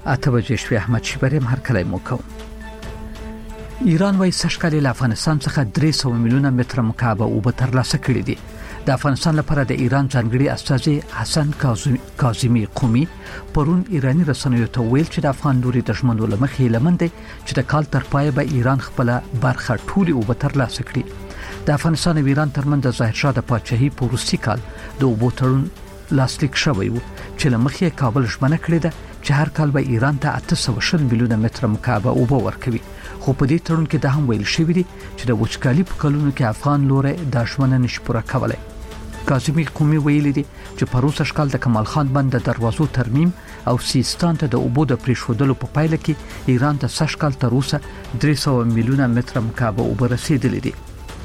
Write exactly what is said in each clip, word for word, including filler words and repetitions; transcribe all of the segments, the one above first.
اته بجې شوې. احمد شیبری هر کله مو کوم. ایران وايي سږکال له افغانستان څخه درې سوه میلیونه متر مکعب اوبه ترلاسه کړي دي. د افغانستان لپاره د ایران ځانګړي استازي حسن کاظمی قومي پرون ایرانی رسنیو ته ویل چې د افغان لوري د ژمنو لمخې لمنده چې د کال تر پای به ایران خپل برخه ټولي اوبه ترلاسه کړي. د افغانستان او ایران ترمنځ د ظاهرشاه د پاچاهي په وروستي کال د اوبو تړون لاسلیک شوی و چې لمخې کابل ژمنه کړې ده چې هر کال به ایران ته اته سوه شل میلیونه متر مکعب اوبه ورکوي. خو په دې تړون کې د هم ویل شوی دی چې د وچکالي په کلونو کې افغان لوري د ژمنه نشي پوره کولای. کاظمی قومي ویلي دي چې پروسه شکل د کمال خان بند د دروازو ترمیم او سیستان ته د اوبو د پریښودلو په پایله کې ایران ته سږکال تر اوسه درې سوه میلیونه متر مکعب اوبه رسیدلې دي.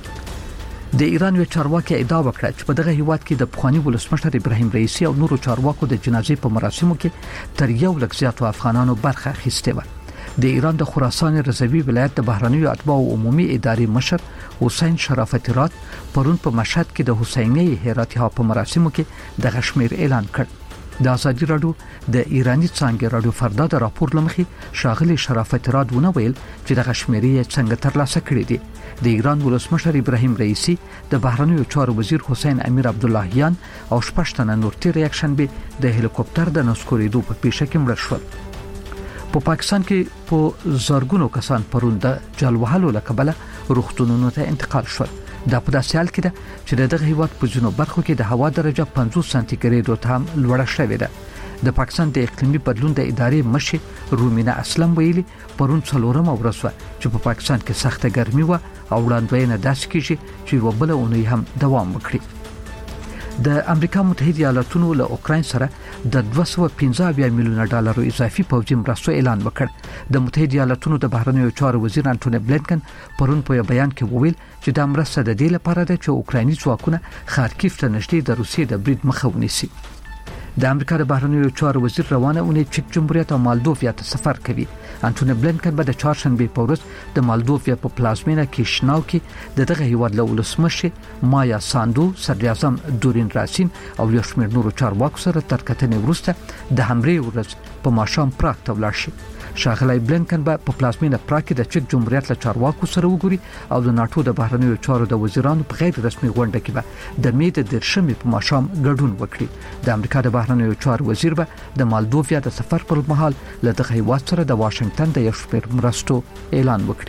د ایران یو چارواکي ادعا وکړه چې په دغه هیواد کې د پخوانی ولسمشر ابراهیم رئیسی او نورو چارواکو د جنازې په مراسمو کې تر یو لک زیاتو افغانانو برخه اخیستې و. د ایران د خراسان رضوی ولایت د بهرنیو اتباع عمومي ادارې مشر حسین شرافتی رات پرون په مشهد کې د حسینی هراتی ها په مراسمو کې د غشمیر اعلان کړ. د ازادي رادیو د ایرانی څنګه رادیو فردا د راپور لمخې شاغلی شرافتی رات ونه ویل چې د غشمیري څنګه ترلاسه کړی دی. د ایران ولسمشر ابراهیم رئیسی د بهرنیو چارو وزیر حسین امیر عبداللهیان او شپږتنه نور تیر یکشنبه د هلیکوپټر د نسکوریدو په پیښه کې مړ شول. په پاکستان کې په زرګونو کسان پرون د جلوهلو لکبله روغتونونو ته انتقال شول. دا په داسې حال کې ده چې دغه هیواد په ځینو برخو کې د هوا درجه پنځوس سانتي ګریډ ته هم لوړه شوې ده. د پاکستان د اقلیمي بدلون د ادارې مشر رومینه اسلم ویلي پرون څلورمه ورځ و چې په پاکستان کې سخته ګرمي و او وړاندوینه داسې کیږي چې وبله اونۍ هم دوام وکړي. د امریکا متحده ایالاتونو له اوکراین سره د دوه سوه پنځه اویا میلیونه ډالر اضافي پوځي مرستو اعلان وکړ. د متحده ایالاتونو د بهرنیو چارو وزیر انټونی بلینکن پرون په بیان کې وویل چې د مرسته د دې لپاره ده چې اوکرایني ځواکونه خارکیف ته نږدې د روسیې د برید مخه ونیسي. د امریکا د بهرنیو چارو وزیر روانه اونۍ چک جمهوریت او مالدوویا ته سفر کوي. انټونی بلینکن به د چهارشنبه په ورځ د مالدوویا په پلازمینه کیشناو کې د دغه هیواد له ولسمشر مایا ساندو، صدر اعظم دورین راسین او یو شمېر نورو چارواکو سره تر کتنې وروسته د همرې ورځ په ماښام پراګ ته ولاړ شي. شاغلی بلینکن به په پلازمینه پراګ کې د چک جمهوریت له چارواکو سره وګوري او د ناتو د بهرنیو چارو د وزیرانو په غیر رسمي غونډه کې به د مې د درشمې په ماښام ګډون وکړي. د امریکا د بهرنیو چارو وزیر به د مالدوویا د سفر پر مهال له دغه هیواد سره د واشنگټن د یو شمېر مرستو اعلان وکړي.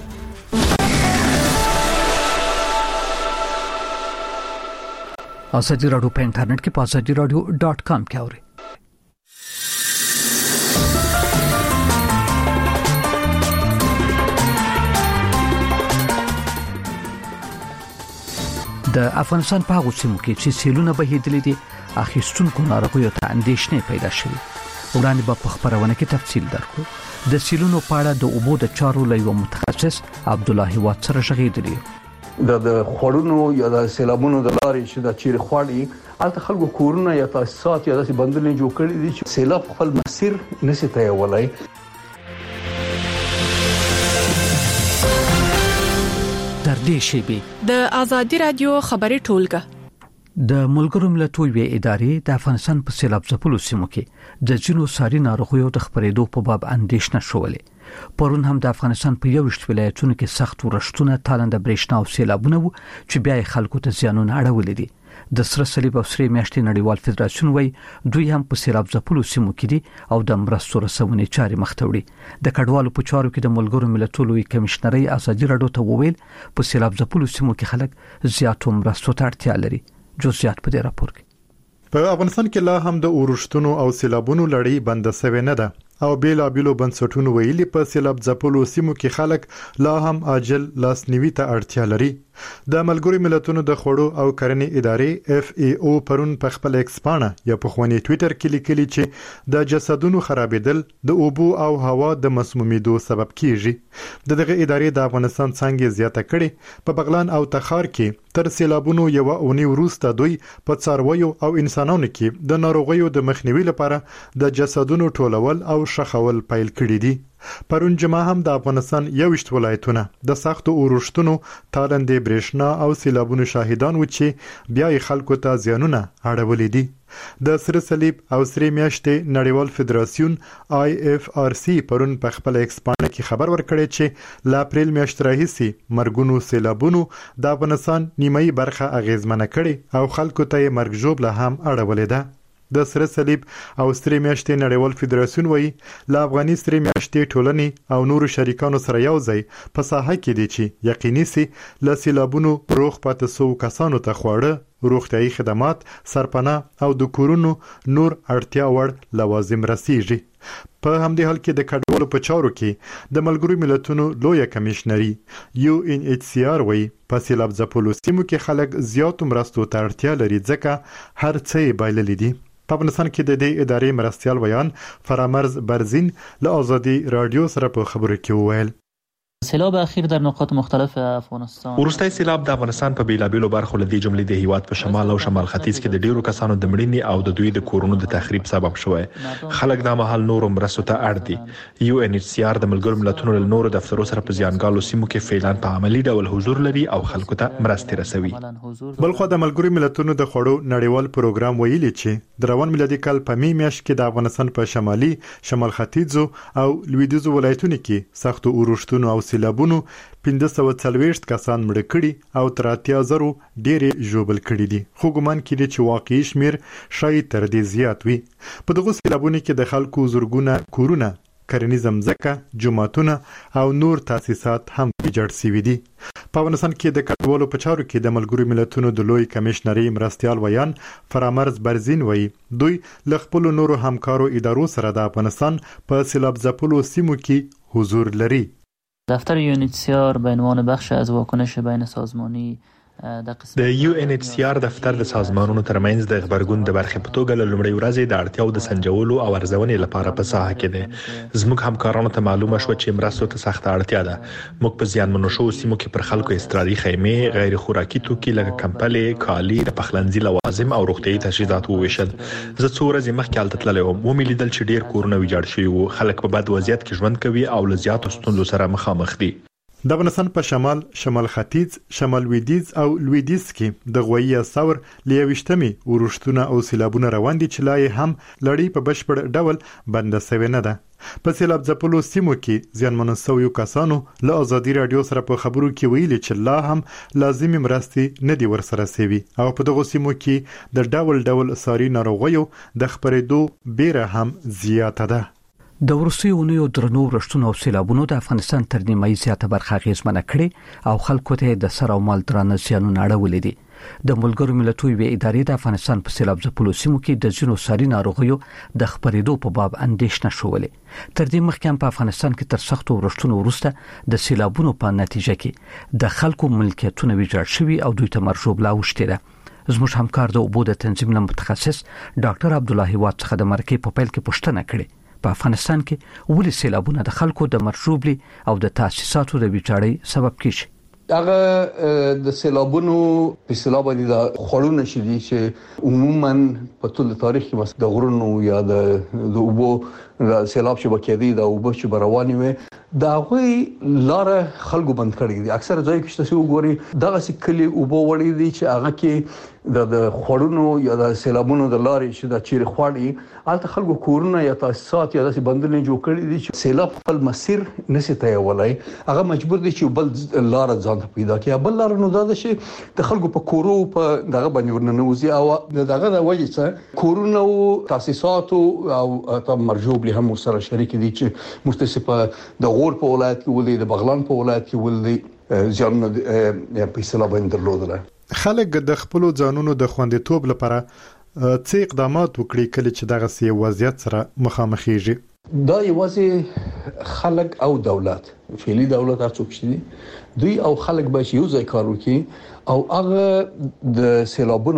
ازادي رادیو په انټرنیټ کې په ازادي رادیو ډاټ کام کې اورئ. د افغانستان په هغو سیمو کې چې سیلونه بهیدلې دي اخیستونکو ناروغیو ته اندېښنې پیدا شوې. وړاندې به په خبرونه کې تفصیل درکړو. د سیلونو په اړه د اوبو د چارو له یو متخصص عبدالله هیواد سره غږېدلی. د خړونو یا د سیلابونو د لارې چې د چیرې خواړي الته خلکو کورونه یا تاسیسات یا داسې بندونه جوړ کړي دي چې سیلاب خپل مسیر نشي تیولای. در دې شیبې د ازادي رادیو خبري ټولګه د ملګرو ملتونو وی ادارې د افغانستان په سیلاب ځپلو سیمو کې د جنو ساري ناروغیو د خبرېدو په باب اندېښنه شولې. پرون هم د افغانستان په یو شت ولایتونو کې سخت ورښتونه، تالنده برېښنا او سیلابونه وو چې بیا خلکو ته زیانونه اړولې دي. د سره صلیب او سره میاشتې نړیوال فدراسیون وای دوی هم په سیلاب ځپلو سیمو کې دي او د مرستو رسونې چارې مخ ته وړي. د کډوالو په چارو کې د ملګرو ملتونو کمشنري ازادي رادیو ته وویل په سیلاب ځپلو سیمو کې خلک زیاتو مرستو ته اړتیا لري. جزئیات په دې راپور کې. په افغانستان کې لا هم د اورښتونو او سیلابونو لړۍ بند شوې نه ده او بیل ابلو بنسټونو ویلي په سیلاب ځپلو سیمو کې خلک لا هم عاجل لاسنیوي ته اړتیا لري. د ملګرو ملتونو د خوړو او کرنې ادارې اف ای او پرون په خپل ایکس پاڼه یا په خواني ټوئیټر کې لیکلي چې د جسدونو خرابېدل د اوبو او هوا د مسمومیدو سبب کیږي. دغه ادارې د افغانستان څنګه زیاته کړي په بغلان او تخار کې تر سیلابونو یو اونۍ وروسته دوی په څارویو او انسانانو کې د ناروغیو د مخنیوي لپاره د جسدونو ټولول او شخول پیل کړي دي. پرون جمعه هم د افغانستان یوشت ولایتونه د سختو اورښتونو تالندې برېښنا او سیلابونو شاهدان و چې بیا یې خلکو ته زیانونه اړولې دي. د سره صلیب او سرې میاشتې نړیوال فدراسیون آی اف آر سی پرون په خپل ایکس پاڼه کې خبر ورکړی چې ل اپریل میاشتې راهیسې مرګونو سیلابونو د افغانستان نیمایي برخه اغیزمنه کړي او خلکو ته یې مرګ ژوبله هم اړولې ده. د سره صلیب او سرې میاشتې نړیوال فدراسیون وایي ل افغاني سرې میاشتې ټولنې او نورو شریکانو سره یو ځای په ساحه کې دي چې یقیني سي ل سیلابونو روغ پاتې سو کسانو ته خواړه، روغتیايي خدمات، سرپناه او د کورونو نور اړتیا وړ لوازم رسیږي. په همدې حال کې د کډوالو په چارو کې د ملګرو ملتونو لویه کمیشنري یو ان ایچ سی آر وایي په سیلاب ځپلو سیمو کې خلک زیاتو مرستو ته اړتیا لري ځکه هر څه یې بایللي دي. په افغانستان کې د دې ادارې مرستیال ویان فرامرز برزین له آزادي رادیو سره په خبرو کې وویل سیلاب اخیر در نقاط مختلف افغانستان وروستی سیلاب د افغانستان په بیلابیلو برخو لدې جملې د هیواد په شمال او شمال ختیځ کې د ډیرو کسانو د مړینې او د دوی د کورونو د تخریب سبب شوی. خلک د مهال نورو مرستو ته اړ دي. یو ان ایچ سی آر د ملګرو ملتونو له نورو دفترو سره په زیانګالو سیمو کې فعلا په عملی ډول حضور لري او خلکو ته مرستې رسوي. بلخو د ملګرو ملتونو د خوړو نړیوال پروګرام ویلي چې د روان میلادي کال په می میاشت کې د افغانستان په شمالي، شمال ختیځو او لویدیځو ولایتونو کې سختو اورښتونو او سیلابونو پنځه سوه څلوېښت کسان مړه کړي او تر اتیا زرو ډېرې ژوبل کړي دي. خو ګمان کېږي چې واقعي شمیر شاید تر دې زیات وي. په دغو سیلابونو کې د خلکو زرګونه کورونه، کرنیزه مځکه، جوماتونه او نور تاسیسات هم ویجاړ شوي دي. په افغانستان کې د کډوالو په چارو کې د ملګرو ملتونو د لوی کمیشنري مرستیال ویان فرامرز برزین وایي دوی له خپلو نورو همکارو ادارو سره د افغانستان په سیلاب ځپلو سیمو کې حضور لري. دفتر یو ان ایچ سی آر به عنوان بخش از واکنش بین سازمانی د یو ان ایچ سی آر دفتر د سازمانونو ترمنځ د خبرګون د برخې په توګه له لومړۍ ورځې د اړتیاو د سنجولو او ارزونې لپاره په ساحه کې دی. زموږ همکارانو ته معلومه شو چې مرستو ته سخته اړتیا ده. موږ په زیانمنو شوو سیمو کې پر خلکو استرادي خیمې، غیر خوراکي توکي لکه کمپلې، کالي، د پخلنځي لوازم او روغتیايي تجهیزات وویشل. زه څو ورځې مخکې هلته تللی وم. ومې لیدل چې ډېر کورونه ویجاړ شوي وو. خلک په بد وضعیت کې ژوند کوي او له زیاتو ستونزو سره مخامخ دي. د افغانستان په شمال، شمال ختیځ، شمال لویدیځ او لویدیځ کې د غویي اساور لیويشتمي اورښتونه او سیلابونه روان دي چې لا یې هم لړۍ په بشپړ ډول بنده شوې نه ده. په سیلاب ځپلو سیمو کې زیانمنو شویو کسانو له آزادي رادیو سره په خبرو کې ویلي چې لا هم لازمي مرستې نه دي ورسره شوي او په دغو سیمو کې د ډول ډول ساري ناروغیو د خپرېدو بیره هم زیاته ده. د وروستیو اونیو درنو ورښتونو او سیلابونو د افغانستان تر نیمایي زیاته برخه اغیزمنه کړې او خلکو ته د سر او مال درانه زیانونه اړولې دي. د ملګرو ملتونو یوې ادارې د افغانستان په سیلاب ځپلو سیمو کې د ځینو ساري ناروغیو د خپرېدو په باب اندېښنه شولې. تر دې مخکې هم په افغانستان کې تر سختو ورښتونو وروسته د سیلابونو په نتیجه کې د خلکو ملکیتونه ویجاړ شوي او دوی ته مرګ ژوبله اوښتې ده. زموږ همکار د اوبو د تنظیم له متخصص ډاکټر عبدالله هیواد څخه د مرکې په پیل کې پوښتنه کړې په افغانستان کې ولې سیلابونه د خلکو د مرګ ژوبلې او د تاسیساتو د ویجاړۍ سبب کیږي. هغه د سیلابونو په سیلاب باندې د خړونه شې دي چې عموما په ټول تاریخ کې د غرونو یا د اوبو د سیلاب چې بکېدی د اوبو چې روانې وي دا غوي لار خلکو بند کړی دي. اکثر ځای کې چې وګوري دغه سکلي اوبو وړي دي چې هغه کې د خړونو یا د سیلابونو د لارې چې د چیرې خوړی الته خلکو کورونه یا تاسیسات یا داسې بندونه جوړ کړی دي چې سیلاب خپل مسیر نشي تیولای. هغه مجبور دي چې بل لار ځان پیدا کړي. بل لار نو دا چې د خلکو په کورو په دغه باندې ورننوزي او دغه د وجې څخه کورونه او تاسیسات او تم مرجوب له هم سره شریک دي چې مستثمر د غور په ولایت کې ولې د بغلان په ولایت کې ولې ځان په سیلاب باندې درلودل. خلک د خپل ځانونو د خوندیتوب لپاره څه اقدامات وکړي کله چې دغه سی وضعیت سره مخامخېږي؟ دا یوازې خلک او دولت فعلی دولت هر څوک چې دوی او خلک به یو ځای کار وکړي او هغه د سیلابونو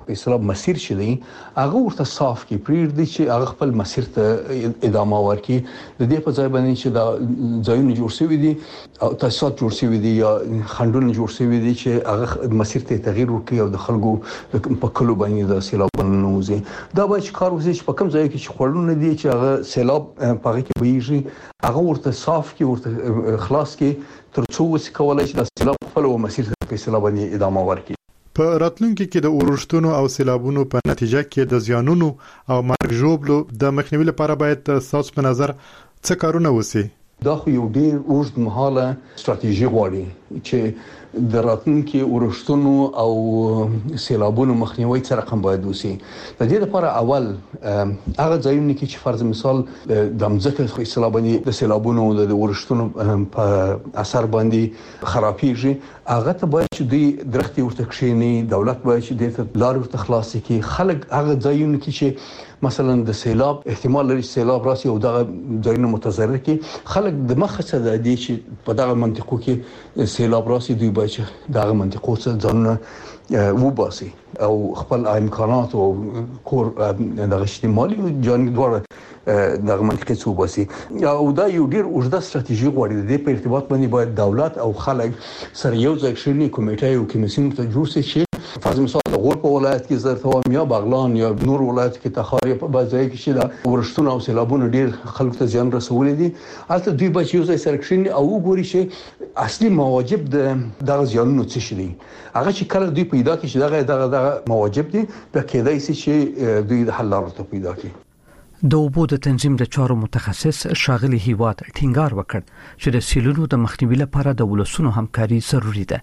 په اسلام مسیر شې هغه ورته صاف کی پرېږ دي چې هغه خپل مسیر ته ادامه ورکړي د دې په ځای باندې چې دا ځایونه جوړ شوي دي او تاسیسات جوړ شوي دي یا خندونه جوړ شوي دي چې هغه مسیر ته تغییر ورکړي او د خلکو په کلو باندې د سیلابونو نوځي دا به چې کار وشي چې په کوم ځای کې چې خړونه دي چې هغه سیلاب په کې ویږي هغه ورته صاف کی ورته خلاص کی ترڅو وس کولای شي د سیلاب خپل مسیر ته په سیلاب باندې ادامه ورکړي په راتلونکي کې د اورښتونو او سیلابونو په نتیجه کې د زیانونو او مرګ ژوبلو د مخنیوي لپاره باید تاسو په نظر څه کارونه وسی دا خو یو ډیر اوږد مهاله ستراتیژي غواړي چې د راتلونکي اورښتونو او سیلابونو مخنیوي څه رقم باید وسی د دې لپاره اول هغه ځایونه کې چې فرض مثال د مځکه سیلابونو د سیلابونو او د اورښتونو په اثر باندې خرابېږي هغه ته باید چې دوی درختي ورته کښینی دولت باید چې د لارې ورته خلاص کړي خلک هغه ځایونه کې چې مثلا د سیلاب احتمال لري سیلاب راسي او دغه ځایونه متضرر کی خلک د مخه څه د دې چې په دغه منطقو کې سیلاب راسي دوی باید چې دغه منطقو څخه ځانونه وباسي او خپل امکانات او کور دغه اجتماعي او جاني دوړه دغه منطقې څخه وباسي او دا یو ډیر اوږده ستراتیژي غواړي د په ارتباط باندې باید دولت او خلک سره یو ځای شي کمیټه او کمیسیون ته جوړ شي فرض مثال د غور په ولایت کې زرتوام یا بغلان یا نور ولایت کې تخاری په بازار کې چې دا ورښتونه او سیلابونه ډیر خلکو ته زیان رسولي دي البته دوی به یو ځای سره کښیني او وګوري چې اصلي مواجب د دغه زیانونو څه شي دي هغه چې کله دوی پیدا کړي چې دغه دغه دغه مواجب دي به کېدای شي چې دوی د حل لارې ته پیدا کړي د اوبو د تنظیم د چارو متخصص شاغلی هیواد ټینګار وکړ چې د سیلونو د مخنیوي لپاره د ولسونو همکاري ضروری ده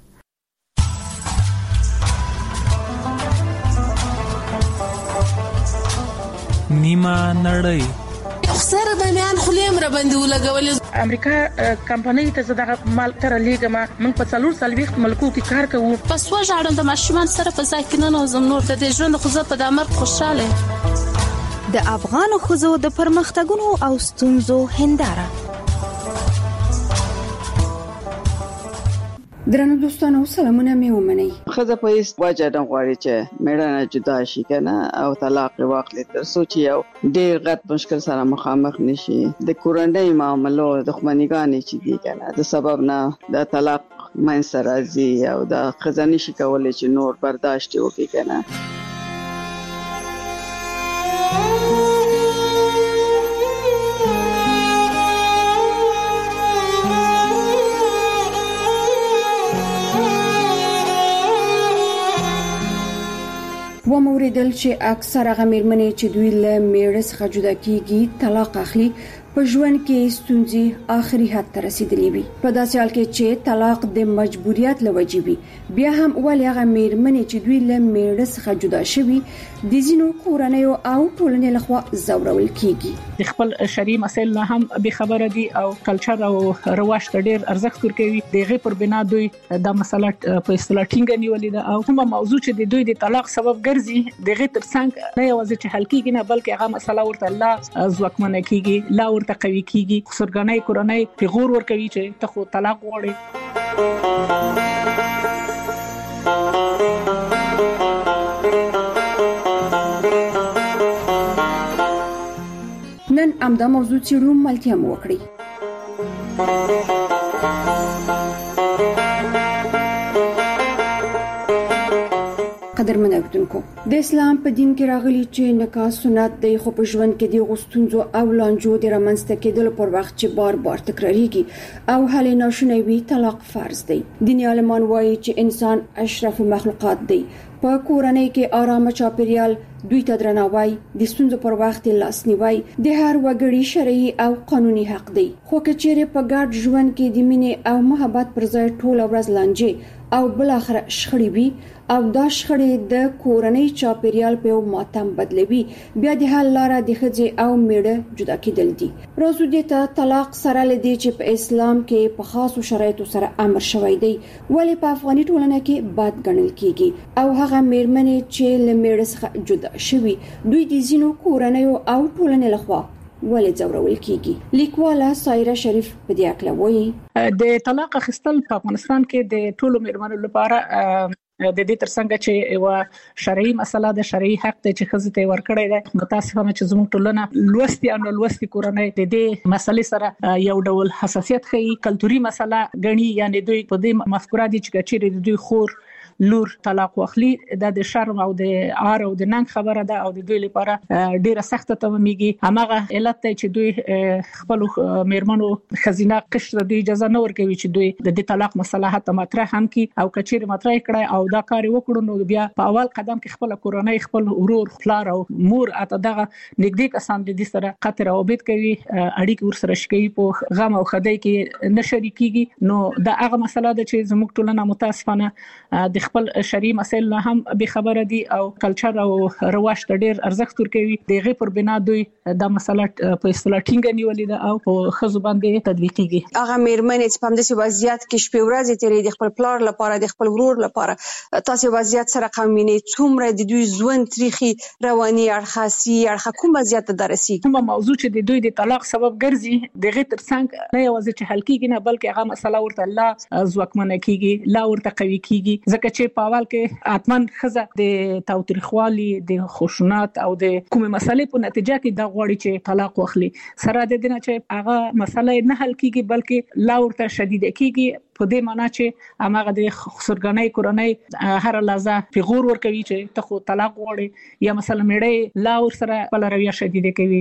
نیمه نړۍ اخسر د میان خلیم را باندې ولګول امریکا کمپنۍ ته زړه مال تر لیګما موږ په څلور سلويخت ملکو کې کار کوو پس و ژړم د ماشومان سره په ځای کې نه نوزم نور د ژوند خو زه په دمر خوشاله د افغان خزو د پرمختګونو او ستونزو هنداره درنو دوستانو سلامونه مې ومنئ خزه په هیڅ وجه نه غواړي چې میړانه جدا شي کنه او طلاق واخلي تر څو چې یو ډیر غټ مشکل سره مخامخ نشي د کورنۍ معاملو د خمنګانې چې دي کنه د سبب نه د طلاق منځ راځي او د خزه نشي کولای چې نور برداشت وکړي کنه و موریدل چې اکثر هغه مېرمنې چې دوی له میړه څخه جدا کیږي طلاق اخلي په ژوند کې ستونزې آخري حد ته رسیدلې وي په داسې حال کې چې طلاق د مجبوریت لوجې وي بیا هم ولې هغه مېرمنې چې دوی له میړه څخه جدا شوي د ځینو کورنیو او ټولنې لخوا ځورول کیږي خپل شرعي مسایل نه هم به خبره دي او کلچر او رواج ته ډېر ارزښت ورکوي دغه پر بنا دوی د مسله په اصطلاح ټینګ نیولې ده او کومه موضوع چې د دوی د طلاق سبب ګرځي دغه ترڅنګ نه یوازې چې حل کیږي نه بلکې هغه مسله ورته لا ځواکمنه کیږي لا ورته قوي کیږي خسرګنۍ کورنۍ پیغور ورکوي چې ته خو طلاق غواړې نن امدا موضوع چیرو ملتیا مو وکړي قدرمن اوریدونکو د اسلام په دین کې راغلي چې نکاح سنت دی خو په ژوند کې د غوستونزو او لانجو د رامنځته کېدل پر وخت چې بار بار تکراریږي او حل ناشونی وي طلاق فرض دی دیني عالمان وایي چې انسان اشرف مخلوقات دی په کورنۍ کې آرام چاپیریال دوی ته درناوی د ستونزو پر وخت لاسنیوي د هر وګړي شرعي او قانوني حق دی خو کچېره په ګډ ژوند کې د مینې او محبت پر ځای ټول ورځ لانجې او بل اخر شخړې وي او دا شخړې د کورنۍ چاپیریال په ماتم بدلوي بیا د حل لاره د ښځې او میړه جدا کېدل دي راځو د ته طلاق سره لدی چې په اسلام کې په خاصو شرایطو سره امر شوی دی ولې په افغاني ټولنه کې بد ګڼل کیږي او هغه میرمنې چې له میړه څخه جدا شوي دوی د زینو کورنۍ او ټولنې لخوا ولې ځورول کیږي لیکواله سایره شریف په دې اړه وایي د طلاق اخیستل په افغانستان کې د ټولو میرمنو لپاره د دې ترڅنګ چې یو شرعي مسله د شرعي حق ته چې خزه ته ورکړی دی متاسفانه چې زموږ ټولنه لوستي او لوستي کورنۍ د دې مسلې سره یو ډول حساسیت ښيي کلتوري مسله غني یعنی دوی په دې مفکوره دي چې چیرې دوی خور لور طلاق واخلي د شرم او د عار او د ننګ خبره ده او د دوی لپاره ډیره سخته تمامېږي همغه علت ته چې دوی خپل میرمنو خزینه قشر دوی اجازه نه ورکوي چې دوی د دې طلاق مسله حتی مطرح هم کی او کچېر مطرح کړي او دا کار وکړو نو بیا په اول قدم کې خپل کورنۍ خپل ورور خپل او مور اته دغه نږدې کسان د دې سره قطر او بیت کوي اړیکې ور سره شي په غم او خدای کې نه شریکيږي نو دا هغه مسله ده چې زموږ ټولنه متاسفانه د خپل شرعي مسایل هم به خبره دي او کلچر او رواج ته ډیر ارزښت ورکوي دغه پر بنا دوی د مسله په اصطلاح ټینګ نیولې ده او په خزو باندې تطبیقيږي هغه میرمنې چې په همدې وضعیت کې شپې ورځې تیرې د خپل پلار لپاره د خپل ورور لپاره تاسو وضعیت سره قومینه څومره د دوی ژوند تاریخي رواني اړخاسي اړخ کومه زیاته درسي کومه موضوع چې د دوی د طلاق سبب ګرځي دغه ترڅنګ نه یوازې چې حل کیږي نه بلکې هغه مسله ورته لا ځواکمنه کیږي لا ورته قوي کیږي ځکه چې په اول کې اتمن خزه د تاوتریخوالي د خشونت او د کومه مسلې په نتیجه کې د غوړي چې طلاق واخلي سره د دې نه چې هغه مسله نه حل کیږي بلکې لا ورته شدید کیږي په دې معنی چې هغه د خسرګنۍ کورنۍ هر لحظه پیغور ور کوي چې ته خو طلاق غواړي یا مثلا میړې لا ور سره بل رویه شدید کوي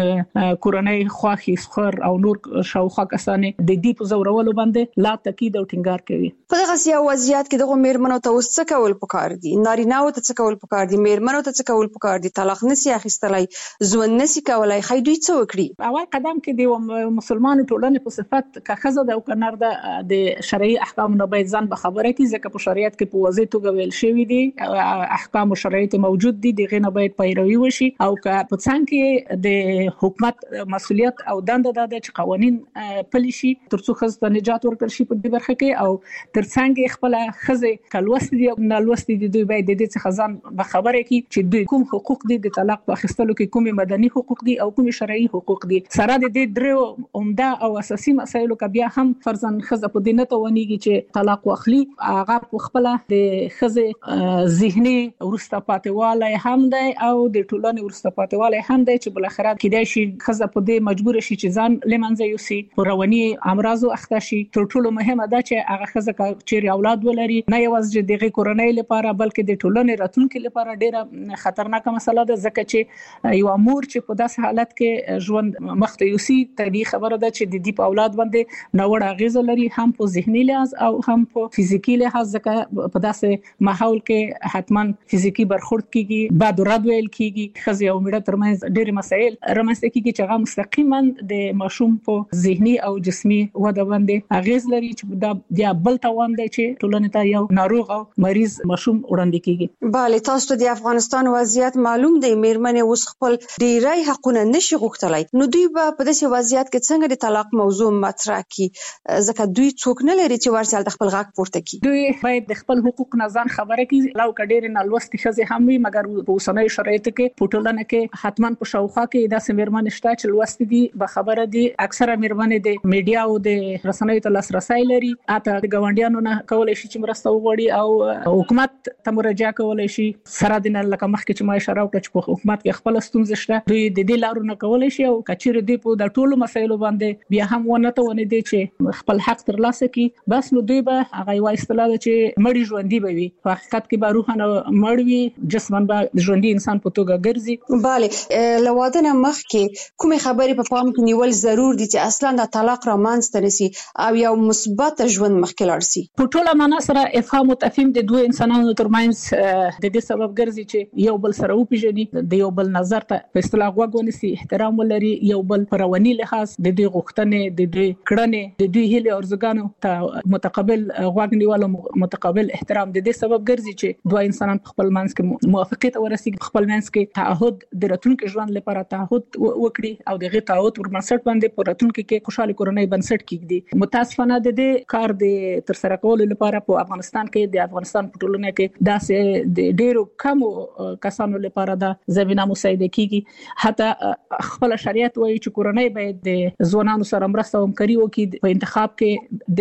کورنۍ خواخي سخر او نور شاوخوا کسانه د دې په زورولو باندې لا تاکید او ټینګار کوي په دغه سیاسي وضعیت کې دغه میرمنو ته اوس څه کول پکار دي نارینه او ته څه کول پکار دي میرمنو ته څه کول پکار دي طلاق نسی اخیستلای ژوند نسی کولای خای دوی څه وکړي اول قدم کې د مسلمانانو ټولنې په صفت که خزه د او کنار د شرعي احکام نه باید ځان به خبره کی ځکه په شریعت کې په واضح توګه ویل شوی دي احکام شرعي موجود دي دغه نه باید پیروي وشي او که په څنګه کې د حکومت مسؤلیت او دنده ده چې قوانين پلي شي ترڅو خزه نجات ورکړي شي په دې برخه کې او ترڅنګ خپل خزه کلوست دي او نالوست دي دوی باید د دې څخه ځان به خبره کی چې دوی کوم حقوق دي د طلاق په اخیستلو کې کوم مدني حقوق دي او کوم شرعي حقوق دي سره د دې درو عمده او اساسي مسایلو کې بیا هم فرضاً خزه په دینه ته ونیږي چې طلاق واخلي هغه په خپل د خزه ذهني ورسته پاتېواله هم دی او د ټولنې ورسته پاتېواله هم دی چې بل اخر کېدای شي خزه په دې مجبور شي چې ځان لمنځه یوسي رواني امراضو اخته شي تر ټولو مهمه ده چې هغه خزه چې اولاد ولري نه یوازې دغه کورنۍ لپاره بلکې د ټولنې راتلونکو لپاره ډیره خطرناکه مسله ده ځکه چې یو امور چې په داسې حالت کې ژوند مخته یوسي طبيعي خبره ده چې د دې په اولاد باندې نوړ اغیز لري هم په ذهني لحاظ او هم په فزیکی لحاظ ځکه په داسې ماحول کې حتما فزیکی برخورد کیږي بعد رد ویل کیږي خزي او میړه ترمنځ ډېر مسایل رامنځته کیږي چې هغه مستقیما د ماشوم په ذهني او جسمي وده باندې اغیز لري چې دا بیا بل توان دی چې ټولنې ته یو ناروغ او مریض ماشوم وړاندې کیږي bale تاسو ته د افغانستان وضعیت معلوم دی میرمنې اوس خپل ډیری حقونه نشي غوښتلای نو دوی په داسې وضعیت کې څنګه د طلاق موضوع مطرح کی ځکه دوی څوک نه لري چې ورسره د خپل غږ پورته کی دوی باید د خپل حقوق نه ځان خبره کړي لو کډیر نه لوستي خزه هم وي مګر په اوسنۍ شرایطو کې په ټولنه کې حتمان په شاوخوا کې د سیمرمن شته چې لوستي دي به خبره دي اکثره میرمنې د میډیا او د رسنیو ته لاسرسي لري اته د ګوندیانو نه کولای شي چې مرسته وغوړي او حکومت ته مراجعه کولای شي سره د لکه مخکې چې ما اشاره وکړه چې په حکومت کې خپل ستونزې شته دوی د دې لارو نه کولای شي او کچېر دی په د ټولو مسایلو باندې بیا هم ونه ته ونه دي چې خپل حق ترلاسه کړي بس نو دوی به هغه یو اصطلاح چې مړی ژوندۍ به وي په حقیقت کې به روحانه مړ وي جسمن به ژوندۍ انسان په توګه ګرځي bale لوادنه مخکې کومه خبرې په پام کې نیول ضرور دي چې اصلا د طلاق رامنځته نشي او یو مثبت ژوند مخکې لاړ شي په ټوله معنا سره افهام او تفهیم د دوه انسانانو ترمنځ د دې سبب ګرځي چې یو بل سره وپیژني د یو بل نظر ته په اصطلاح غوږونسي احترام ولري یو بل پروانی لحاظ د دې غوښتنې د دې کړنې د دوی هیله ارزګانو ته متقابل غوږ نیول متقابل احترام د دې سبب ګرځي چې دوه انسانان خپل منځ کې موافقت ورسیږي خپل منځ کې تعهد د راتلونکي ژوند لپاره تعهد وکړي او دغه تعهد ور بنسټ باندې په راتلونکي کې خوشاله کورنۍ بنسټ کیږي متاسفانه د دې کار د تر سره کولو لپاره په افغانستان کې د افغانستان په ټولنه کې داسې د ډیرو کم کسانو لپاره دا زمينه مساعده کیږي حتی خپل شریعت وایي چې کورنۍ باید د ځوانانو سره مرسته او همکاري وکړي په انتخاب کې د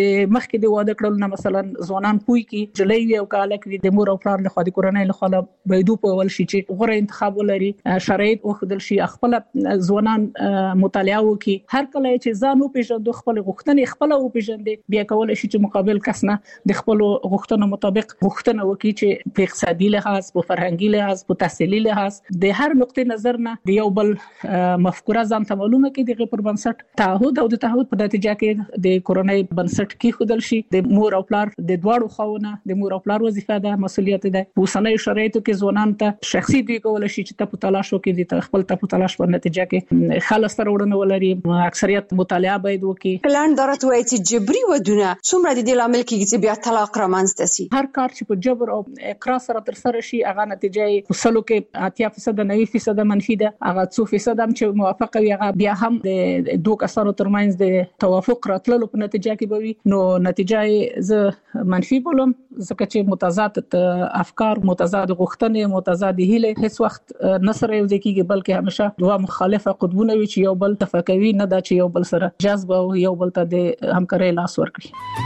مخکې د واده کړل نه مثلا ځوانان پوي کې جلې یو کال کې د مور او پلار له خوا د کورنۍ له خوا بيدو په ول شي چې غوړه انتخاب ولري شرایط وخدل شي خپل ځوانان مطالعه وکي هر کله چې ځانو پیژندو خپل غوښتنې خپل او پیژندې بیا کول شي چې مقابل کس نه د خپل غوښتنو مطابق غوښتنه وکي چې په اقتصادي لحاظ په فرهنګي لحاظ په تحصیلي لحاظ د هر نقطې نظر نه د یو بل مفکوره ځان ته معلومه کې دغه پر بنسټ تعهد او د تعهد په نتیجه کې د کورنۍ بنسټ کې خودل شي د مور او پلار د دواړو خواونه د مور او پلار وظیفه ده مسولیت ده اوسنۍ شرایطو کې ځوانان ته شخصي دی کول شي چې ته په تلاش وکړي د خپل ته په تلاش په نتیجه کې خلاص سره وړاندې ولري اکثریت مطالعه باید وکړي پلان درته وایي چې جبري ودونه څومره د دې لامل کېږي چې بیا طلاق رامنځته شي هر کار چې په جبر او اقرار سره تر سره شي هغه نتیجه یې سلو کې اتیا فیصد نوي فیصد منفي ده هغه څو فیصد هم چې موافقه وي هغه بیا هم د دوه کسانو ترمنځ د توافق راتللو په نتیجه کې به وي نو نتیجه یې ز منفي بولم ځکه چې متضاد افکار متضاد غوښتنې متضاد هیله هیڅ وخت نه سره یو ځای کېږي بلکې همیشه دوه مخالفه قطبونه وي چې یو بل تفکوي نه دا چې یو بل سره جذب او یو بل ته د همکارۍ لاس ورکړي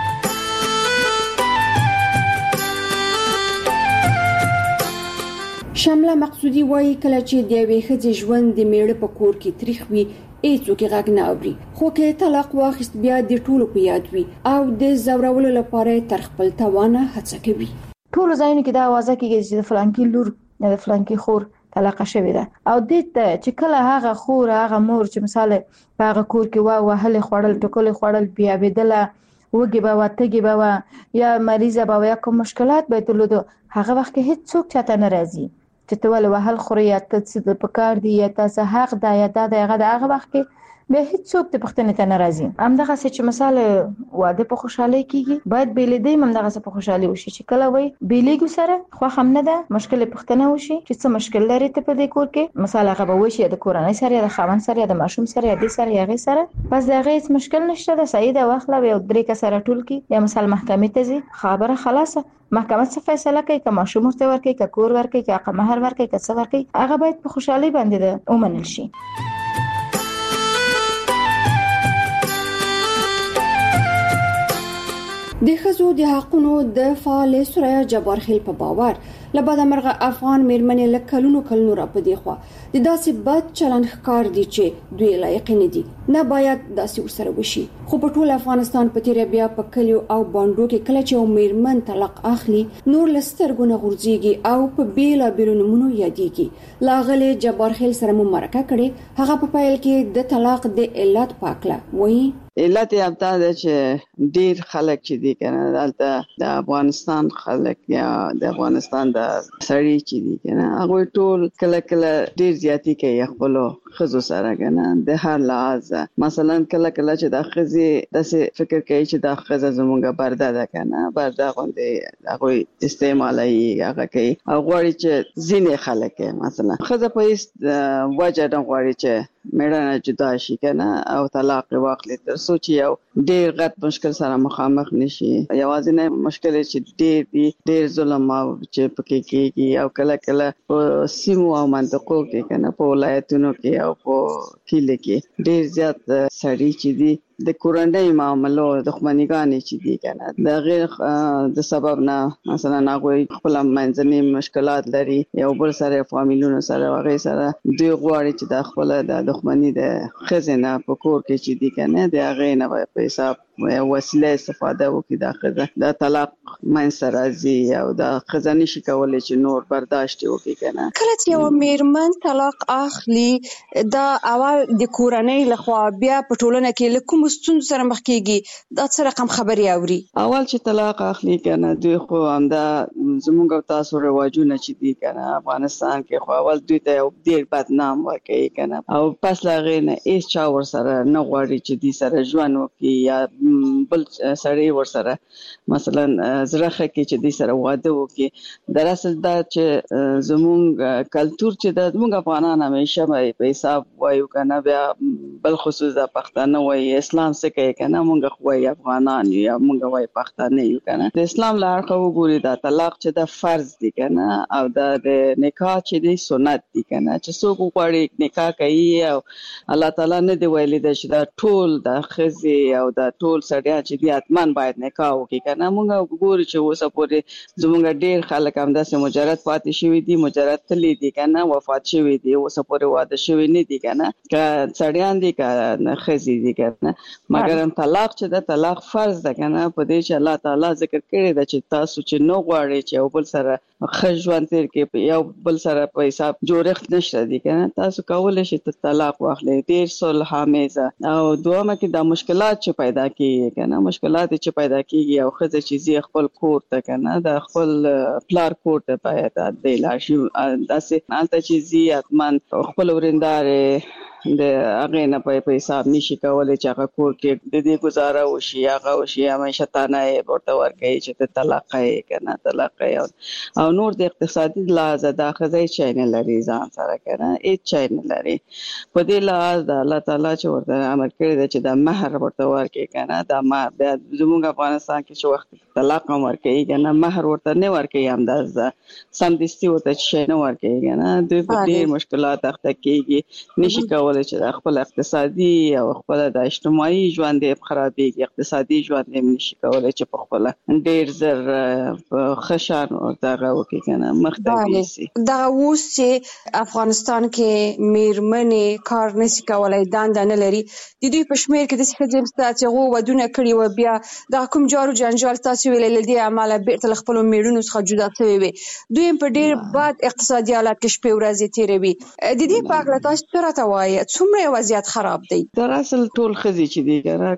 شمله مقصودی وایي کله چې د یوې ښځې ژوند د میړه په کور کې تریخ وي هیڅوک غږ نه اوري خو کې طلاق واخیست بیا د ټولو په یاد وي او د زورولو لپاره تر خپل توانه هڅه کوي ټول ځایونه کې دا आवाज کېږي چې د فلانکی لور یا د فلانکی خور طلاق شوی ده او د چې کله هغه خور هغه مور چې مثال په هغه کور کې وا وهله خوړل ټکول خوړل بیا بدله وګي به واتګي به یا مریضه به یا کوم مشکلات به تلودو هغه وخت کې هیڅ څوک چاته ناراضي چې ته ول وهل خوري یا ته څه د پکار دی یا تاسو حق دا یا دا دغه دغه وخت کې به هیڅ څوک د پښتنې ته ناراضي هم دغه چې مثال واده په خوشحالي کېږي باید بیلېدې هم دغه په خوشحالي وشي چې کله وای بیلېګو سره خو هم نه ده مشکل پښتنه وشي چې څه مشکل لري ته په دې کور کې مثال هغه به وشي د کورنۍ سره یا د خاوند سره یا د ماشوم سره یا د سره یا غي سره بس دغه هیڅ مشکل نشته د سعید واخله یو درې کسره ټول کې یا مثال محکمې ته ځي خبره خلاصه محکمه څه فیصله کوي که ماشوم ورته ورکړي که کور ورکړي که حق مہر ورکړي که څه ورکړي هغه باید په خوشحالي باندې ده ومنل شي د ښځو د حقونو د فعال سوریا جبار خیل په باور لبد مرغه افغان میرمنې لکلونو کلونو را پدې خو د داسې بد چلند ښکار دي چې دوی لایق نه دي نه باید داسې ورسره وشي خو په ټول افغانستان په تیر بیا په کلیو او باندو کې کله چې میرمن طلاق اخلي نور لسترګونه غورځيږي او په بیلا بیلو نمونه یادېږي لاغله جبار خیل سره مو مرکه کړي هغه په پایل کې د طلاق د علت پاکله وایي علت یې امتا ده چې ډیر خلک چې دي کنه دلته د افغانستان خلک یا د افغانستان د سړي چې دي کنه هغه ټول کله کله ډیر زیاتی کوي خپل خزو سره کنه د هر لحاظ مثلا کله کله چې د خزي د فکر کوي چې د خزه زمونږه برده ده کنه برده غونډه هغه استعمالي هغه کوي او غواړي چې زینې خلک مثلا خزه په هیڅ وجه نه غواړي چې میړه جدا شي کنه او طلاق واخلي تر سوچ یو ډیر غټ مشکل سره مخامخ نشي یوازې نه مشکل چې ډیر دی ډیر ظلم او چې پکې کېږي او کله کله په سیمو او منطقو کې کنه په ولایتونو کې او په کلی کې ډیر زیات سړي چې دی د کورنۍ معاملو د دښمنیګانې چې دي کنه د غیر د سبب نه مثلا هغه خپل منځني مشکلات لري یو بل سره فامیلونو سره هغه سره دوی غواړي چې د خپل د دښمنۍ د خزینه په کور کې چې دي کنه د هغه نه په حساب وسیله استفاده وکړي د خزه د طلاق من سره زی او د خزانه شي کولای چې نور برداشت وکړي کنه کله چې یو میرمن طلاق اخلي دا اول د کورنۍ لخوا بیا په ټولنه کې لکه مستون سره مخ کېږي دا څه رقم خبري اوري اول چې طلاق اخلي کنه دوی خو همدا زموږ تاسو رواجونه چې دي کنه افغانستان کې خو اول دوی ته ډیر بدنام ورکړي کنه او پس لا غینه هیڅ چا ور سره نه غواړي چې دې سره ژوند وکړي یا بل سړی ور سره مثلا زړه کې چې دې سره واده وکړي در اصل دا چې زموږ کلچر چې د زموږ افغانان همیشه په حساب وایو کنه بیا بل خصوص د پښتانه وایي اسلام څه کوي کنه موږ خو وایي افغانان یا موږ وایي پښتانه یو کنه د اسلام لار خو وګوري دا طلاق چې د فرض دي کنه او د نکاح چې دی سنت دي کنه چې څوک غواړي نکاح کوي او الله تعالی نه دی ویلي چې دا ټول د خزي او دا ټول ټول سړیا چې دی اتمن باید نکاح وکړي کنه. موږ ګورو چې اوسه پورې زموږ ډیر خلک هم داسې مجرد پاتې شوي دي، مجرد تللی دي کنه، وفات شوي دي، اوسه پورې واده شوي نه دي کنه، که سړیان دي که ښځې دي کنه. مګر هم طلاق چې د طلاق فرض ده کنه، په دې چې الله تعالی ذکر کړی ده چې تاسو چې نو غواړئ چې یو بل سره ښه ژوند تیر کړئ، یو بل سره په حساب جوړښت نشته دي کنه، تاسو کولی شئ ته طلاق واخلئ. ډیر صلح آمیزه. او دویمه کې دا مشکلات چې پیدا کیږي کنه، مشکلات چې پیدا کیږي او ښځه چې زی خپل کور ته کنه، د خپل پلار کور ته باید د لاشي داسې حالت چې زی اتمن خپل ورندارې د هغه نه په حساب نشي کولای چې هغه کور کې د دې گزاره وشي، هغه وشي همیشه تانه ورته ورکوي چې ته طلاق یې کنه، طلاق یې. او نور د اقتصادي لحاظ د ښځې چای نه لري ځان سره کنه، هیڅ چای نه لري. په دې لحاظ د الله تعالی چې ورته امر کړی دی چې د مہر ورته ورکړي کنه، دا مہر بیا زموږ افغانستان کې چې وخت طلاق هم ورکوي کنه، مہر ورته نه ورکوي، همداسې سمدستي ورته شی نه ورکوي کنه. دوی په ډېر مشکلات اخته کېږي، نشي کولی چې خپل اقتصادي او خپل د اجتماعي ژوند یې خرابېږي، اقتصادي ژوند یې نشي کولی چې په خپل ډېر زر ښه شان دغه وکړي کنه، مخته یوسي. دغه اوس چې افغانستان کې میرمنې کار نشي کولی، دنده نه لري، د دوی په شمېر کې داسې ښځې شته چې هغو ودونه کړي وو، بیا دغه کوم جار و جنجال تاسو ویلې له دې امله بېرته له خپلو میړونو څخه جدا شوې وې، دوی په ډېر بد اقتصادي حالت کې شپې ورځې تېروي. د دې په هکله تاسو څه راته وایئ؟ څومره وضعیت خراب دی؟ در اصل ټول ښځې چې دي کنه،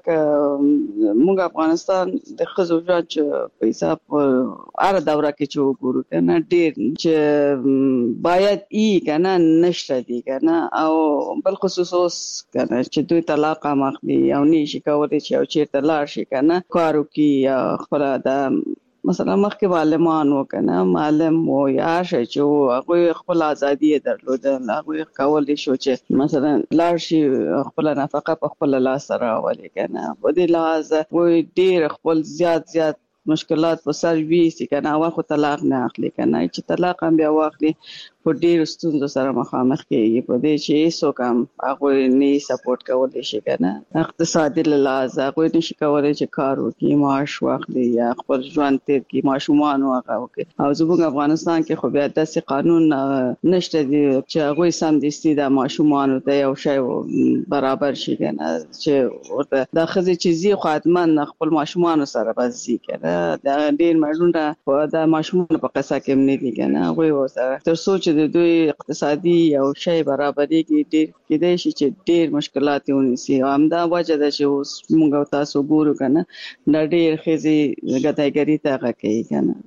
که موږ افغانستان د ښځو ژوند چې په حساب هره دوره کې چې وګورو کنه، ډېر چې باید ای کنه نشته دي کنه. او بل خصوص اوس کنه چې دوی طلاق هم اخلي او نشي کولی چې یو چېرته لاړ شي کنه کار وکړي، یا خپله د مثلا مخکې معلمان و کنه، معلم و یا شي چې هغوی خپل ازادي یې درلوده، هغوی کولی شو چې مثلا لاړ شي خپله نفقه په خپله لاسته راولي کنه. په دې لحاظ هغوی ډېر خپل زیات زیات مشکلات په سر ویسي کنه، اول خو طلاق نه اخلي کنه، چې طلاق هم بیا واخلي په ډېرو ستونزو سره مخامخ کېږي، په دې چې هېڅوک هم هغوی نه سپورټ کولی شي کنه. اقتصادي له لحاظه هغوی نشي کولی چې کار وکړي، معاش واخلي یا خپل ژوند تېر کړي، ماشومان هغه وکړي. او زموږ افغانستان کې خو بیا داسې قانون نشته دی چې هغوی سمدستي د ماشومانو ته یو شی برابر شي کنه، چې ورته دا ښځې چې ځي خو حتما خپل ماشومانو سره به ځي کنه. دا ډېر مړونه د ماشومانو په قصه کې هم نه دي کنه، هغوی ورسره تر څو چې د دوی اقتصادي یو شی برابرېږي، ډېر کېدای شي چې ډېر مشکلات یې ونیسي. او همدا وجه ده چې اوس موږ تاسو ګورو کنه، دا ډېر ښځې ګدایګري ته هغه کوي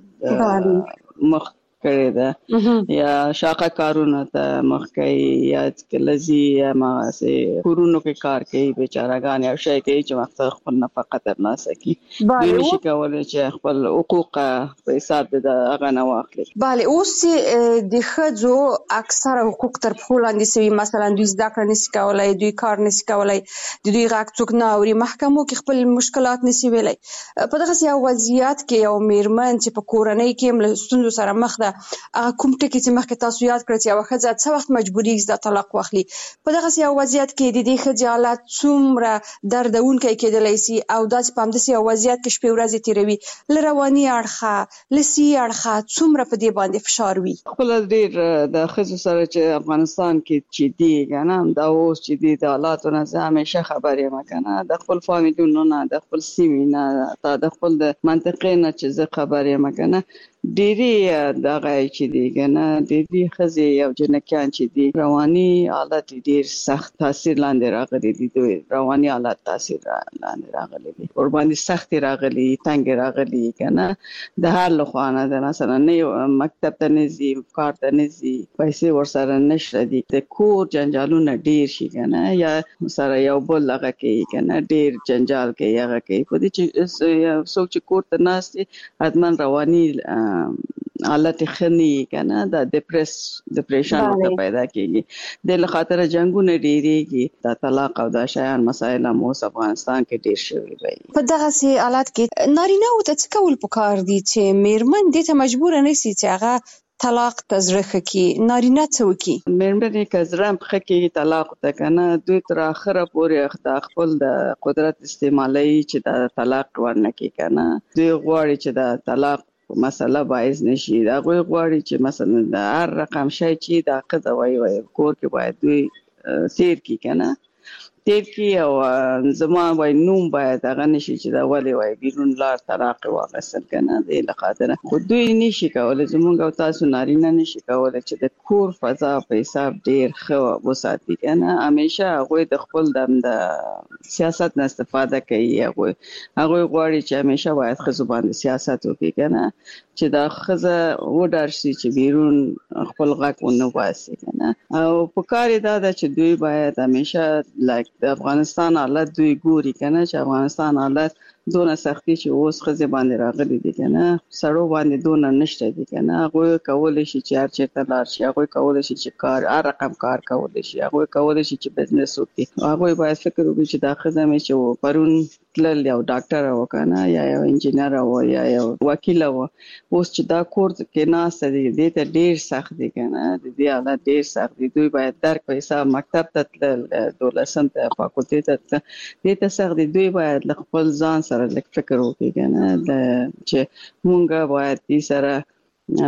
کنه، مخ کړی ده یا شاقه کارونه ته مخ کوي، یا لذي یا مغاسې کورونو کې کار کوي بیچارهګان، یو شی کوي چې مقصد خپل نفقه ترلاسه کړي، دوی نشي کولی چې خپل حقوق په حساب د هغه نه واخلي. بله، اوس چې د ښځو اکثره حقوق تر پښو لاندې شوي، مثلا دوی زده کړه نشي کولی، دوی کار نشي کولی، د دوی غږ څوک نه اوري، محکمو کې خپل مشکلات نشي ویلی. په دغسې یو وضعیت کې یو میرمن چې په کورنۍ کې هم له ستونزو سره مخ ده، هغه کوم ټکي چې مخکې تاسو یاد کړئ چې یوه ښځه څه وخت مجبورېږي چې طلاق واخلي، په دغسې یو وضعیت کې د دې ښځې حالت څومره دردونکی کېدلی شي، او داسې په همداسې یو وضعیت کې شپې ورځې تېروي، له رواني اړخه له صحي اړخه څومره په دې باندې فشار وي؟ خپله ډېر د ښځو سره چې افغانستان کې چې دي که نه، دا اوس چې دي د حالاتو نه زه همیشه خبر یم که نه، د خپل فامیلونو نه، د خپل سیمې نه، حتی د خپل د منطقې نه چې زه خبر یم که نه، ډېرې دغه چې دي که نه، ډېرې ښځې او جنکیان چې دي رواني حالت ډېر سخت تاثیر لاندې راغلي دي، دوی رواني حالت تاثیر لاندې راغلي دي، ورباندې سختې راغلي، تنګې راغلي که نه، د هر له خوا نه ده، مثلا نه مکتب ته نه ځي، کار ته نه ځي، پیسې ورسره نشته دي، د کور جنجالونه ډېر شي که نه، یا سره یو بل هغه کوي که نه، ډېر جنجال کوي هغه کوي. په دې چې څوک چې کور ته ناست دي حتما رواني حالت ښه نه وي که نه، دا ډپریس ډپریشن ورته پیدا کېږي، د له خاطره جنګونه ډېرېږي، دا طلاق او دا شیان مسایل هم اوس افغانستان کې ډېر شوي وي. په دغسې حالت کې نارینه‌وو ته څه کول پکار دي چې میرمن دې ته مجبوره نه شي چې هغه طلاق تزرخه کی نارینه څه وکي؟ مېرمنې که زړه پخه کې طلاق ته کنه دوی تر اخره پورې خپل د قدرت استعمالي چې د طلاق ورنه کې کنه دوی غواړي چې د طلاق مسله باعث نشي دا غوي غواړي چې مثلا د هر رقم شي چې د قضا وای وای کور کې باید دوی تیر کی کنه تیر کی او زما وای نوم باید هغه نشي چې دا ولې وای بیرون لار طلاق واغسل کنه د لخاطر خو دوی نشي کولای زمونږ او تاسو نارینه نشي کولای چې د کور فضا په حساب ډیر خو وساتي کنه همیشه هغه د خپل د سیاست نه استفاده کوي هغه هغه غواړي چې همیشه باید خو زبان سیاست وکړي کنه چې دا خزه وډار شي چې بیرون خپل غږ ونه واسي کنه او په کار دا چې دوی باید همیشه لایک د افغانستان حالت دوی ګوري کنه چې افغانستان حالت دونه سختي چې اوس خزه باندې راغلي دي کنه سړو باندې دونه نشته دي کنه هغه کول شي چې هر چیرته لار شي هغه کول شي چې کار هر رقم کار کول شي هغه کول شي چې بزنس وکړي هغه باید فکر وکړي چې دا خزه مې چې پرون تلل یو ډاکټر او کنه یا یو انجینر او یا یو وکیل او اوس چې دا کورس کې ناس دي دې ته ډیر سخت دي کنه دې حالت ډیر سخت دي دوی باید درک پیسې مکتب ته تلل دولسم ته فاکولټي ته دې ته سخت دي دوی باید خپل ځان سره لک فکر وکړي کنه چې مونږه باید دې سره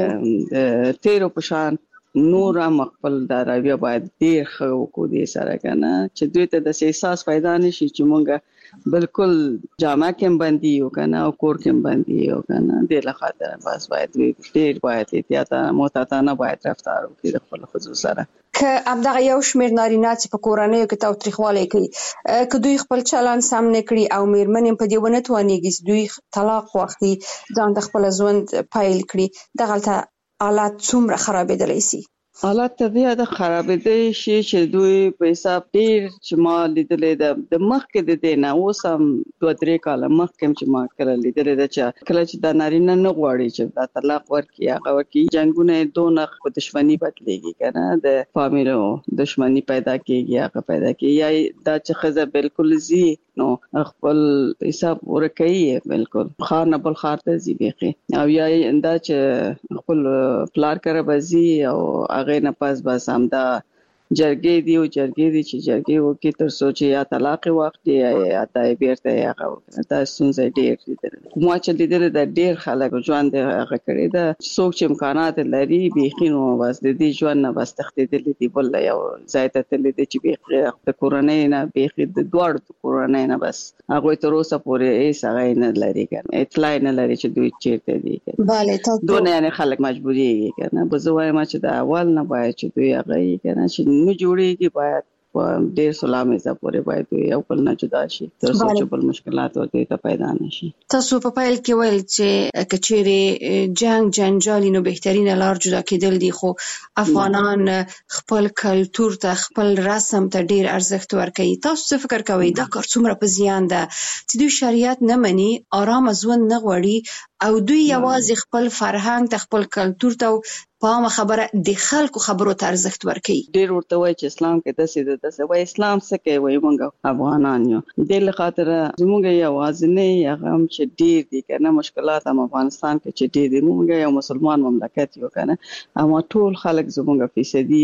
لکه تیرو پشان نور هم خپل د راویه باید ډیر خو کو دې سره کنه چې دوی ته د احساس پیدا نشي چې مونږه بالکل جامع کې باندې یو کنه او کور کې باندې یو کنه د لخاطر بس باید ډیر باید احتیاط محتاطانه باید رفتار وکړي خپل خصوص سره که ابدغه یو شمیر نارینه چې په کورنۍ کې تاوتریخوالی کوي که دوی خپل چلند سم نه کړي او میرمنې په دې ونه توانېږي دوی طلاق واخلي ځان د خپل ژوند پیل کړي دغلته حالات څومره خرابېدلی شي؟ حالات طبيعه د خرابېدې شي چې دوی په حساب ډیر چې ما لیدلې د مخکې د دینه اوس هم دوه درې کاله مخکې چې ما کړل لیدلې د چې کله چې د نارینه نه غواړي چې د طلاق ورکړي هغه ورکړي جنگونه دونه په دښمنی بدلېږي کنه د فامیلو دښمنی پیدا کېږي هغه پیدا کېږي یا دا چې خزه بالکل زی نو خپل حساب ورکړي بالکل خار نه بل خار ته زی بيخي او یا دا چې خپل پلار کړه بزي او هغه نه پاس بس هم دا جرګې دی او جرګې دی چې جرګې وکي تر سوچي یا طلاق وخت یا یا تای بیرته هغه دا سنځ ډېر دي مو چې لیدل د ډېر خلک ژوند هغه کړی دا څوک چې امکانات لري بيخینو بس د دې ژوند نه بس تختیدل دي بل یو زیاته تل دي چې بيخي د کورونې نه بيخي د دوړ د کورونې نه بس هغه تر اوسه پورې هیڅ هغه نه لري کنه اطلاع نه لري چې دوی چیرته دي bale تاسو دونه نه خلک مجبوري کنه بزوای ما چې د اول نه باید چې دوی هغه کنه چې نو جوړيږي باید ډېر سلامه ځا پورې باید یو بل نه جدا شي تر څو چې بل مشکلات ورته ته پیدا نشي تاسو په پایل کې ویل چې کچېره جنگ جنجال نو بهترین لار جدا کېدل دي خو افغانان خپل کلچر ته خپل رسم ته ډېر ارزښت ورکوي تاسو څه فکر کوئ دا کار څومره په زیان ده چې دوی شریعت نه مني آرام ژوند نه غواړي او دوی یوازې خپل فرهنګ ته خپل کلچر ته په خبره د خلکو خبرو ته ارزښت ورکوي ډېر ورته وایي چې اسلام کې داسې ده داسې وایي اسلام څه کوي وایي موږ افغانان یو د لخاطر زموږ یوازې هغه هم چې ډېر دي کنه مشکلات هم افغانستان کې چې ډېر دي موږ یو مسلمان مملکت یو کنه اما ټول خلک زموږ فیصدي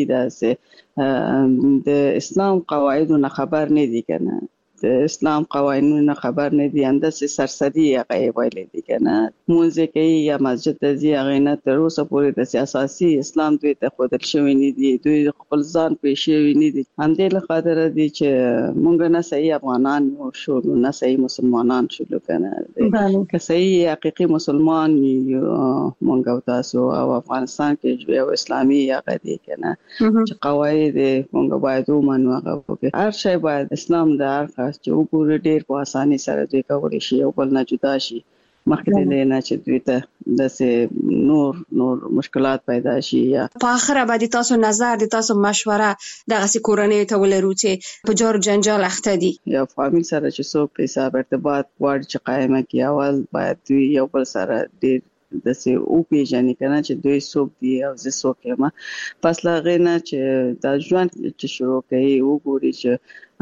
داسې د اسلام قواعدو نه خبر نه دي کنه د اسلام قوانینو نه خبر نه دي انداسې سرسدي هغه ویل دي کنه مونږ کوي یا مسجد ته ځي هغه نه تر اوسه پورې د اساسي اسلام دوی ته خودل شوی نه دي دوی خپل ځان پېښوي نه دي همدې له خاطر دي چې مونږ نه صحیح افغانان شو نه صحیح مسلمانان شو کنه که صحیح حقيقي مسلمان مونږ او تاسو او افغانستان کې یو اسلامي هغه دي کنه چې قواعد مونږ باید ومنو هغه هر شی باید اسلام د هر چې وګوره ډېر په اساني سره دوی کولی شي او بل نه جدا شي مخکې دې نه چې دوی ته داسې نور نور مشکلات پیدا شي یا په اخره باندې تاسو نظر دي تاسو مشوره دغه کورنۍ ته ولرو چې په جار جنجال اخته دي یا فامیل سره چې څوک په حساب ارتباط غواړي چې قائمه کی اول باید دوی یو بل سره ډېر داسې او پیژنې کنه چې دوی څوک دي او زه څوک یم پس لا غینه چې دا ژوند چې شروع کوي وګوري چې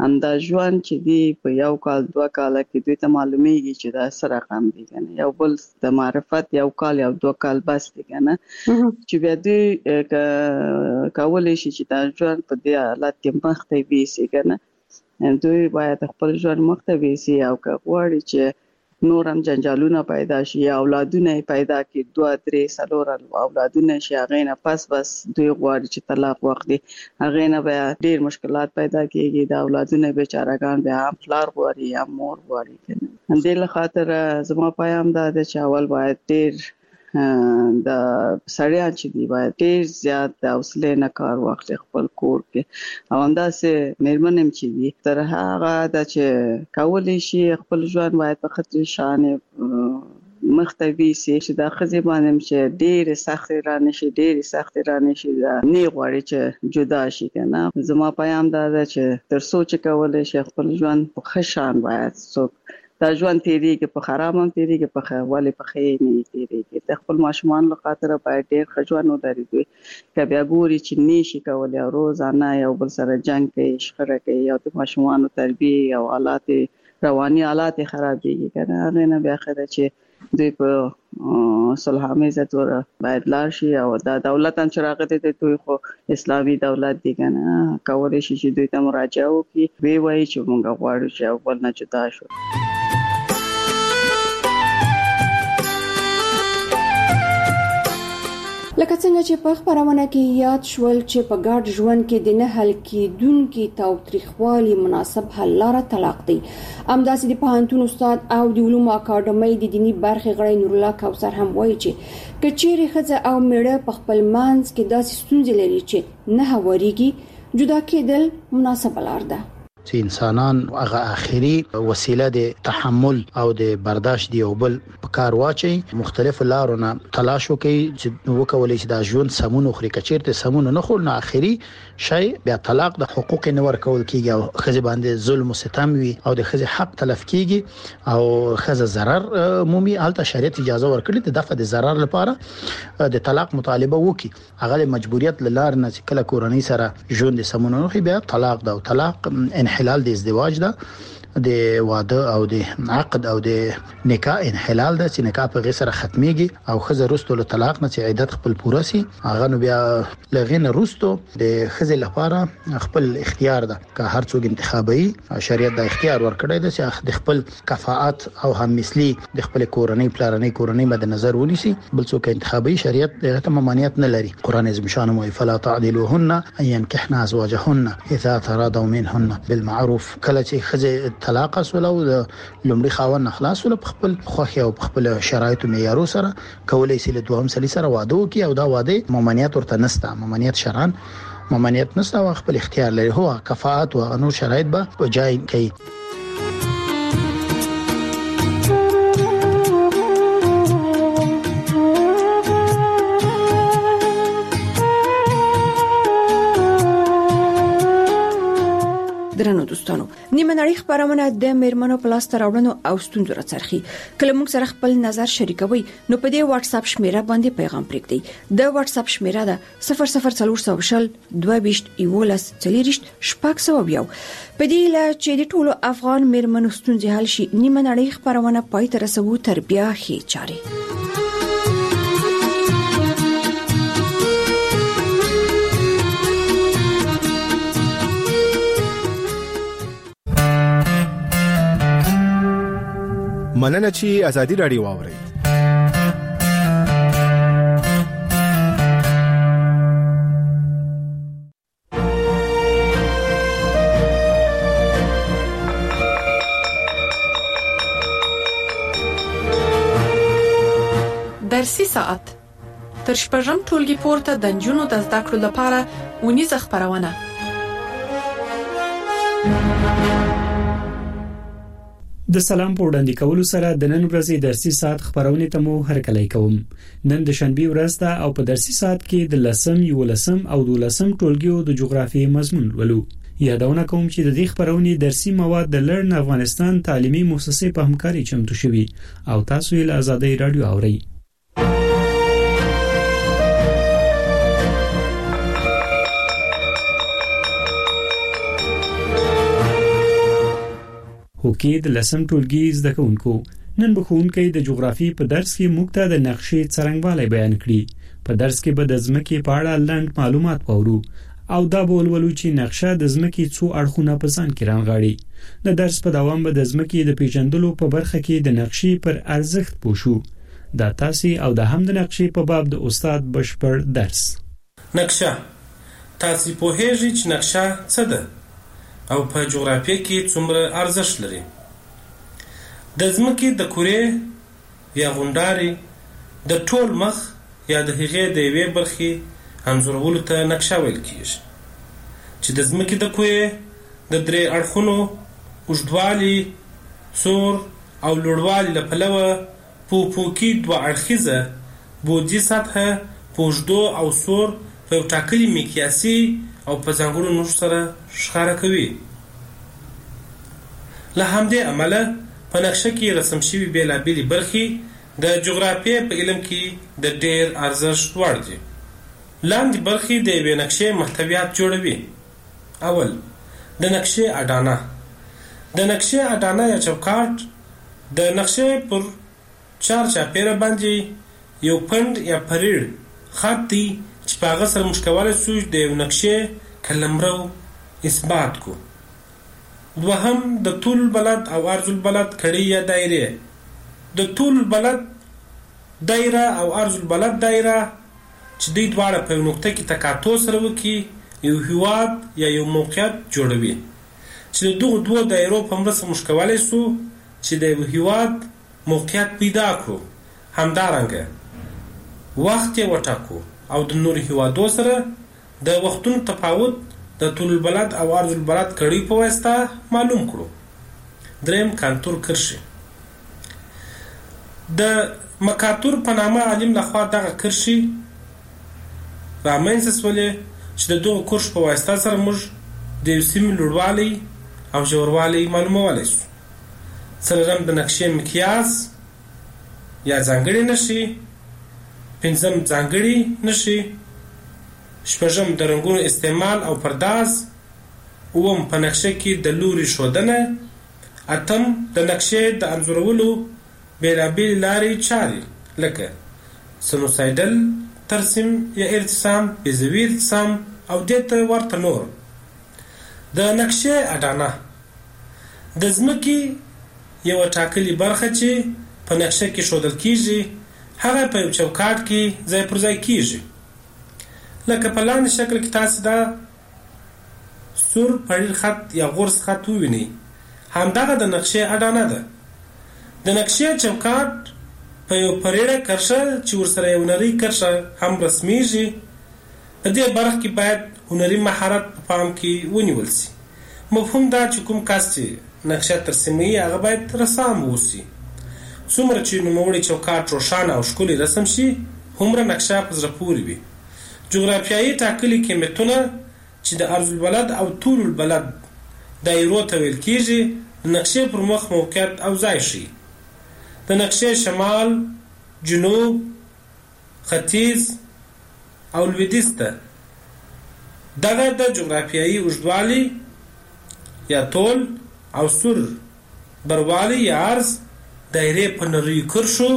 همدا ژوند چې دی په یو کال دوه کال کې دوی ته معلومیږي چې دا سره رقم دی کنه یو بل د معرفت یو کال یا دوه کال بس دی کنه چې بیا دوی کولای شي چې دا ژوند په دې حالت کې مخته ویسي کنه دوی باید خپل ژوند مخته ویسي او که غواړي چې نورم جنجالونه پیدا شي اولادونه پیدا کی دوه درې څلور اولادونه شي هغه نه پس بس دوی غواړي چې طلاق وکړي هغه نه بیا ډیر مشکلات پیدا کیږي د اولادونه بیچارهګان بیا پلار غواړي یا مور غواړي کنه دې له خاطر زما پیغام دا دی چې اول باید ډیر د سړیا چې دی باید ډیر زیات د حوصله نه کار واخلي خپل کور کې او انداسه مېرمنم چې دی تر هغه د چې کولای شي خپل ژوند باید په خطر شان مختوي سي چې د خزي باندې چې ډیر سخت را نشي ډیر سخت را نشي نه غواړي چې جدا شي کنه زما پیغام دا دی چې تر سوچ کولای شي خپل ژوند په خشان باید څوک دا ژوند تیریږي په خراب هم تیریږي په خواله په خې نه تیریږي د خپل ماشومان له خاطر باید ډیر خجوان ودرې دوی کبه ګوري چې نشي کولای روزانه یو بل سره جنگ کوي شخړه کوي او د ماشومان تربیه او حالات رواني حالات خرابېږي کنه هغه نه بیا خره چې دوی په صلحامه تور باید لار شي او دا دولت ان چراغ ته دوی خو اسلامي دولت دی کنه کولای شي چې دوی ته مراجعه وکړي وی وای چې موږ غواړو چې اول نه جدا شو لکه څنګه چې په خبرونه کې یاد شول چې په ګډ ژوند کې د نه حل کېدونکو تاوتریخوالي مناسب حل لاره طلاق دی امداسې د پوهنتون استاد او د علومو اکاډمۍ د دینی برخې غړی نور الله کوثر هم وایي چې کچېری خزه او میړه په خپل مانځ کې داسې ستونزې لري چې نه هواريږي جدا کېدل مناسب لار ده چې انسانان هغه اخیری وسیله د تحمل او د برداشت دی او بل په کار واچي مختلف لارونه تلاش وکي چې وکولای شي د ژوند سمون خوري کچیرته سمون نه خور نه اخیری شی بیا طلاق د حقوق نه ورکول کیږي او خزي باندې ظلم او ستم وي او د خزي حق تلف کیږي او خزه ضرر مومي الته شریعت اجازه ورکړي د دفع د ضرر لپاره د طلاق مطالبه وکي هغه مجبوریت لار نه کله کورنۍ سره ژوند سمون نه خو بیا طلاق دا او طلاق انحلال د ازدواج ده د واده او د عقد او د نکاح انحلال ده چې نکاح په غیر سره ختميږي او خزه رستو له طلاق نه چې عدت خپل پوره سي هغه نو بیا لغینه رستو د خزه لپاره خپل اختیار ده که هر څوک انتخابي شریعت د اختیار ورکړی ده چې د خپل کفاءت او هم مثلی د خپل کورنۍ پلانې کورنۍ مد نظر ونیسي بل څوک انتخابي شریعت دغه ممانعت نه لري قران عظیم شان مو فلا تعدلوهن ان ينكحن ازواجهن اذا تراضوا منهن بالمعروف کله چې خزه طلاق سولو د لومړي خاوند اخلاص ول خپل خوخي او خپل شرایط معیارو سره کولای شي له دوهم سلی سره واده وکي او دا واده ممانعت ورته نسته ممانعت شرعن ممانعت نسته او خپل اختیار لري هو کفاءت او انو شرایط به په جای کوي درنو دوستانو نیمه نړۍ خبرونه د میرمنو پلاستر راوړنو او ستونزو راڅرخي کله موږ سره خپل نظر شریکوي نو په دې واتس اپ شمیره باندې پیغام پرېږدئ د واتس اپ شمیره ده صفر صفر څلور سوه شل دوه ویشت یولس څلوېښت شپږ سوه یو په دې لا چې د ټولو افغان میرمنو ستونزې حل شي نیمه نړۍ خبرونه پای ته رسوو تر بیا هي چاري مننه چې ازادي رادیو واوري درسي ساعت تر شپږم ټولګي پورته د نجونو د زده کړو لپاره ونیزه خبرونه د سلام په وړاندې کولو سره د نن ورځې درسي ساعت خبرونه ته مو هرکلی کوم نن د شنبه ورځ ده او په درسي ساعت کې د لسم یولسم او دولسم ټولګیو د جغرافیې مضمون ولو یادونه کوم چې د دې خبرونه درسي مواد د لرن افغانستان تعلیمي مؤسسې په همکاري چمتو شوي او تاسو یې له آزادۍ رادیو اورئ کې د لسم ټولګي زده کوونکو نن به ښوونکی د جغرافي په درس کې موږ ته د نقشې څرنګوالی بیان کړي. په درس کې به د ځمکې په اړه لنډ معلومات واورو او دا به ولولو چې نقشه د ځمکې څو اړخونه په ځان کې رانغاړي. د درس په دوام به د ځمکې د پیژندلو په برخه کې د نقشې پر ارزښت پوه شو. دا تاسې او د هم د نقشې په باب د استاد بشپړ درس. نقشه تاسې پوهیږئ چې نقشه څه ده او په جغرافیه کې څومره ارزښت لري. د ځمکې د کورې یا غونډارې د ټول مخ یا د هغې د یوې برخې انځورولو ته نقشه ویل کیږي چې د ځمکې د کورې د درې اړخونو اوږدوالي، سور او لوړوالي له پلوه په افقي دوه اړخیزه بعدي سطحه په اوږدو او سور په یو ټاکلي مقیاسي او په ځانګړو نښو سره ښکاره کوي. له همدې امله په نقشه کې رسم شوي بېلابېلې برخې د جغرافیې په علم کې د ډېر ارزښت وړ دي. لاندې برخې د یوې نقشې محتویات جوړوي. اول د نقشې اډانه. د نقشې اډانه یا چوکاټ د نقشې پر چار چاپیره باندې یو پنډ یا پریړ خط دی چې په هغه سره موږ کولی شو د یو نقشې قلمرو اثبات کو. دوهم د طول البلد او عرض البلد کړۍ یا دایرې. د طول البلد دایره او عرض البلد دایره چې دوی دواړه په یو نقطه کې تقاطع سره وکړي یو هیواد یا یو موقعیت جوړوي چې د دغو دوو دایرو په مرسته موږ کولی شو چې د یو هیواد موقعیت پیدا کړو. همدارنګه وخت یې وټاکو او د نورو هیوادو سره د وختونو تفاوت د طول البلد او عرض البلد کړۍ په واسطه معلوم کړو. دریم کانتور کرښې. د مکاتور په نامه عالم لخوا دغه کرښې رامنځته شولې چې د دغو کرښو په واسطه سره موږ د یو سیمې لوړوالی او ژوروالی معلومولی شو. څلورم د نقشې مقیاس یا ځانګړې نښې. پنځم ځانګړي نښې. شپږم د رنګونو استعمال او پرداز. اووم په نقشه کې د لوري ښودنه. اتم د نقشې د انځورولو بېلابېلې لارې چارې لکه سنوسایډل ترسیم یا ارتسام، بیضوي ارتسام او دې ته ورته نور. د نقشې اډانه د ځمکې یوه ټاکلې برخه چې په نقشه کې ښودل کیږي هغه په یو چوکاټ کې ځای پر ځای کیږي. لکه په لاندې شکل کې تاسې دا سور پړیر خط یا غورس خط ووینئ. همدغه د نقشې اډانه ده. د نقشې چوکاټ په یو پریړه کرښه چې ورسره یو نرۍ کرښه هم رسمیږي. په دې برخه کې باید هنري مهارت په پام کې ونیول شي. مفهوم دا چې کوم کس چې نقشه ترسیموي هغه باید رسام واوسي. څومره چې نوموړی چوکاټ روښانه او ښکلی رسم شي هومره نقشه په زړه پورې وي. جغرافیایي ټاکلي قیمتونه چې د عرض البلد او طول البلد دایرو ته ویل کیږي د نقشې پر مخ موقعیت او ځای ښیي. د نقشې شمال، جنوب، ختیځ او لویدیځ ته دغه د جغرافیایي اوږدوالي یا طول او سور بروالی یا عرض دایرې په نریو کرښو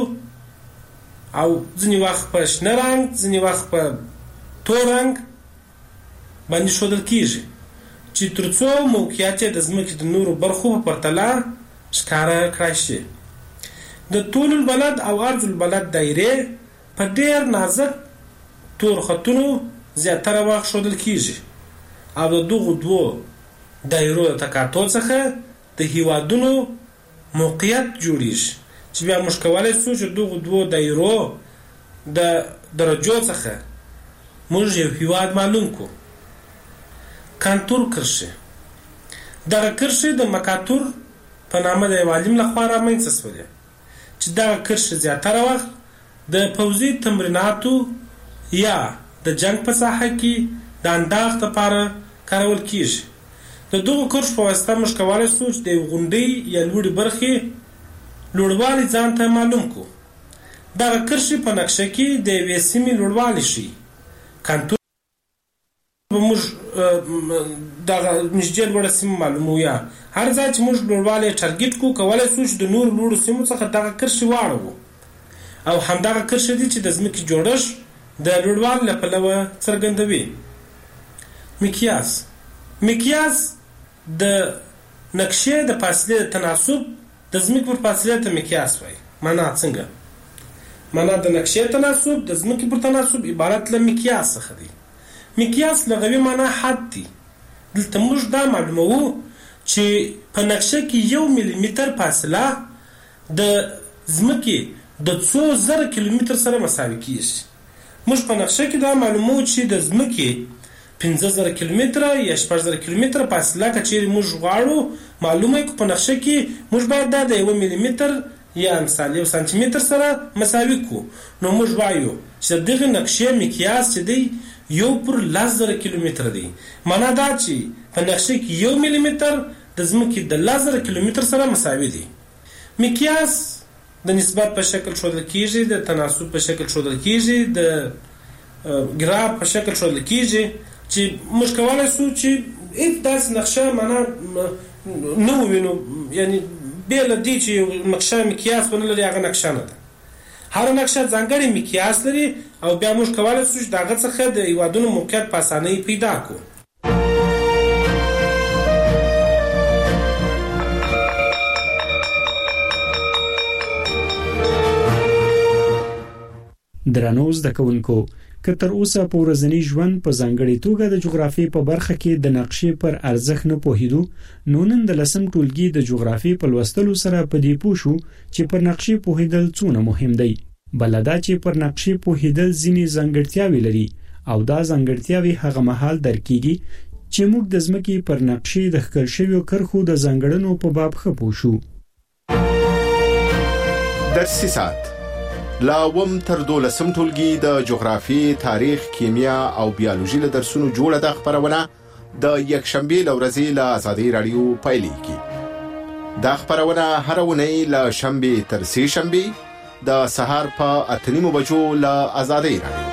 او ځینې وخت په شنه رنګ ځینې وخت په تور رنګ باندې ښودل کیږي چې تر څو موقعیت یې د ځمکې د نورو برخو په پرتله ښکاره کړای شي. د طول البلد او عرض البلد دایرې په ډېر نازک تور خطونو زیاتره وخت ښودل کیږي او د دغو دوو دایرو د تقاطع څخه د هیوادونو موقعیت جوړیږي چې بیا موږ کولی شو چې دغو دوو دایرو د درجو څخه موږ یو هیواد معلوم کړو. کانتور کرښې. دغه کرښې د مکاتور په نامه د یو عالم لخوا رامنځته شولې چې دغه کرښې زیاتره وخت د پوځي تمریناتو یا د جنگ په ساحه کې د انداز لپاره کارول کیږي. د دغو کرښو په واسطه موږ کولی شو چې د یو غونډۍ یا لوړې برخې لوړوالی ځان ته معلوم کړو. دغه کرښې په نقشه کې د یوې سیمې لوړوالی ښیي. کانتور موږ دغه نږدې لوړه سیمه معلومو یا هر ځای چې موږ لوړوالی ټارګېټ کړو کولی شو چې د نورو لوړو سیمو څخه دغه کرښې واړوو او همدغه کرښې دي چې د ځمکې جوړښت د لوړوالي له پلوه څرګندوي. مقیاس مقیاس د نقشې د فاصلې د تناسب د ځمکې پر فاصلې ته مقیاس وایي. معنا څنګه؟ معنا د نقشې تناسب د ځمکې پر تناسب عبارت له مقیاس څخه دی. مقیاس لغوي معنا حد دی. دلته موږ دا معلوموو چې په نقشه کې یو ملي متر فاصله د ځمکې د څو زره کیلومتر سره مساوي کیږي. موږ په نقشه کې دا معلوموو چې د ځمکې پنځه زره کیلومتره یا شپږ زره کیلومتره فاصله که چیرې موږ غواړو معلومه کړو په نقشه کې موږ باید دا د یو ملي متر یا مثال یو سانتي متر سره مساوي کړو. نو موږ وایو چې دغه نقشې مقیاس چې دی یو پر لس زره کیلومتر دی. معنا دا چې په نقشه کې یو ملي متر د ځمکې د لس زره کیلومتر سره مساوي دی. مقیاس د نسبت په شکل ښودل کیږي، د تناسب په شکل ښودل کیږي، د ګراف په شکل ښودل کیږي چې موږ کولی شو چې هیڅ داسې نقشه معنا نه ووینو، یعنی بې له دې چې یو نقشه مقیاس ونه لري هغه نقشه نه ده. هر نقشه ځانګړی مقیاس لري او بیا موږ کولی شو چې د هغه څخه د هیوادونو موقعیت په اسانۍ پیدا کړو. درنو زده کوونکو، که تر اوسه په ورځني ژوند په ځانګړې توګه د جغرافیې په برخه کې د نقشې پر ارزښت نه پوهیدو، نو نن د لسم ټولګي د جغرافیې په لوستلو سره په دې پوه شو چې پر نقشې پوهیدل څونه مهم دی. بل دا چې پر نقشې پوهیدل ځینې ځانګړتیاوې لري او دا ځانګړتیاوې هغه مهال درک کیږي چې موږ د ځمکې پر نقشې د ښکل شویو کرښو د ځانګړنو په باب ښه پوه شو. درسي ساعت لا وم تر دولسم ټولګي د جغرافي، تاریخ، کیمیا او بیولوژي له درسونو جوړه د خبرونه د یکشنبه لورځي له آزادۍ رادیو پایلیږي. دا خبرونه هر ونې له شنبه تر سه شنبه د سهار په اتنیمو بجو له آزادۍ رادیو.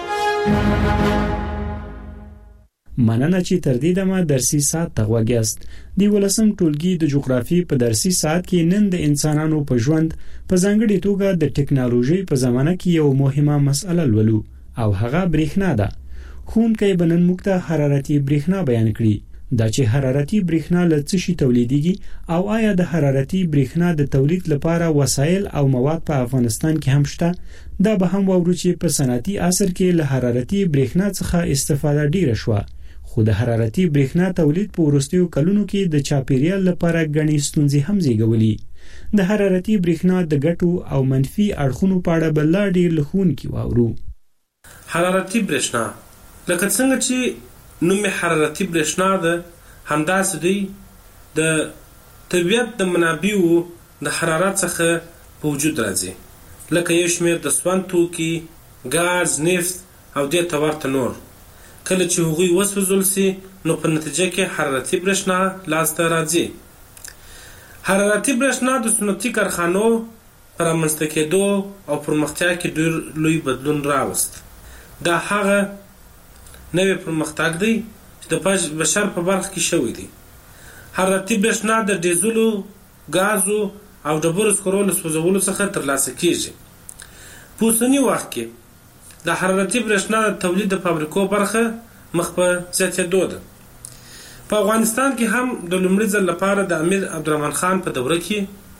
مننه چې تر دې دمه درسي ساعت ته غوږیاست. دی ولسم ټولګي د جغرافي په درسي ساعت کې نن د انسانانو په ژوند په ځانګړي توګه د ټکنالوژي په زمانه کې یو مهمه مسأله لولو او هغه برېښنا ده. ښوونکی به نن موږ ته حرارتي برېښنا بیان کړي. دا چې حرارتي برېښنا له څه شي تولیدېږي او آیا د حرارتي برېښنا د تولید لپاره وسایل او مواد په افغانستان کې هم شته؟ دا به هم واورو چې په صنعتي عصر کې له حرارتي برېښنا څخه استفاده ډیره شوه، خو د حرارتي برېښنا تولید په وروستیو کلونو کې د چاپیریال لپاره ګڼې ستونزې هم زیږولي. د حرارتي برېښنا د ګټو او منفي اړخونو په اړه به لا ډېر له ښوونکي واورو. حرارتي برېښنا لکه څنګه چې نوم حرارتي برېښنا ده، همداسې دی د طبیعت د منابعو د حرارت څخه په وجود راځي، لکه یو شمېر د سون توکي، ګاز، نفت او دې ته ورته نور. کله چې هغوی وسوځول شي نو په نتیجه کې حرارتي برېښنا لاسته راځي. حرارتي برېښنا د صنعتي کارخانو پر رامنځته کېدو او پرمختیا کې ډېر لوی بدلون راوست. دا هغه نوی پرمختګ دی چې د بشر په برخه کې شوی دی. حرارتي برېښنا د ډیزلو، ګازو او ډبرو سکرو له سوځولو څخه ترلاسه کیږي. په اوسني وخت کې د حرارتي برېښنا د تولید د فابریکو برخه مخ په زیاتېدو ده. په افغانستان کې هم د لومړي ځل لپاره د امیر عبدالرحمن خان په دوره کې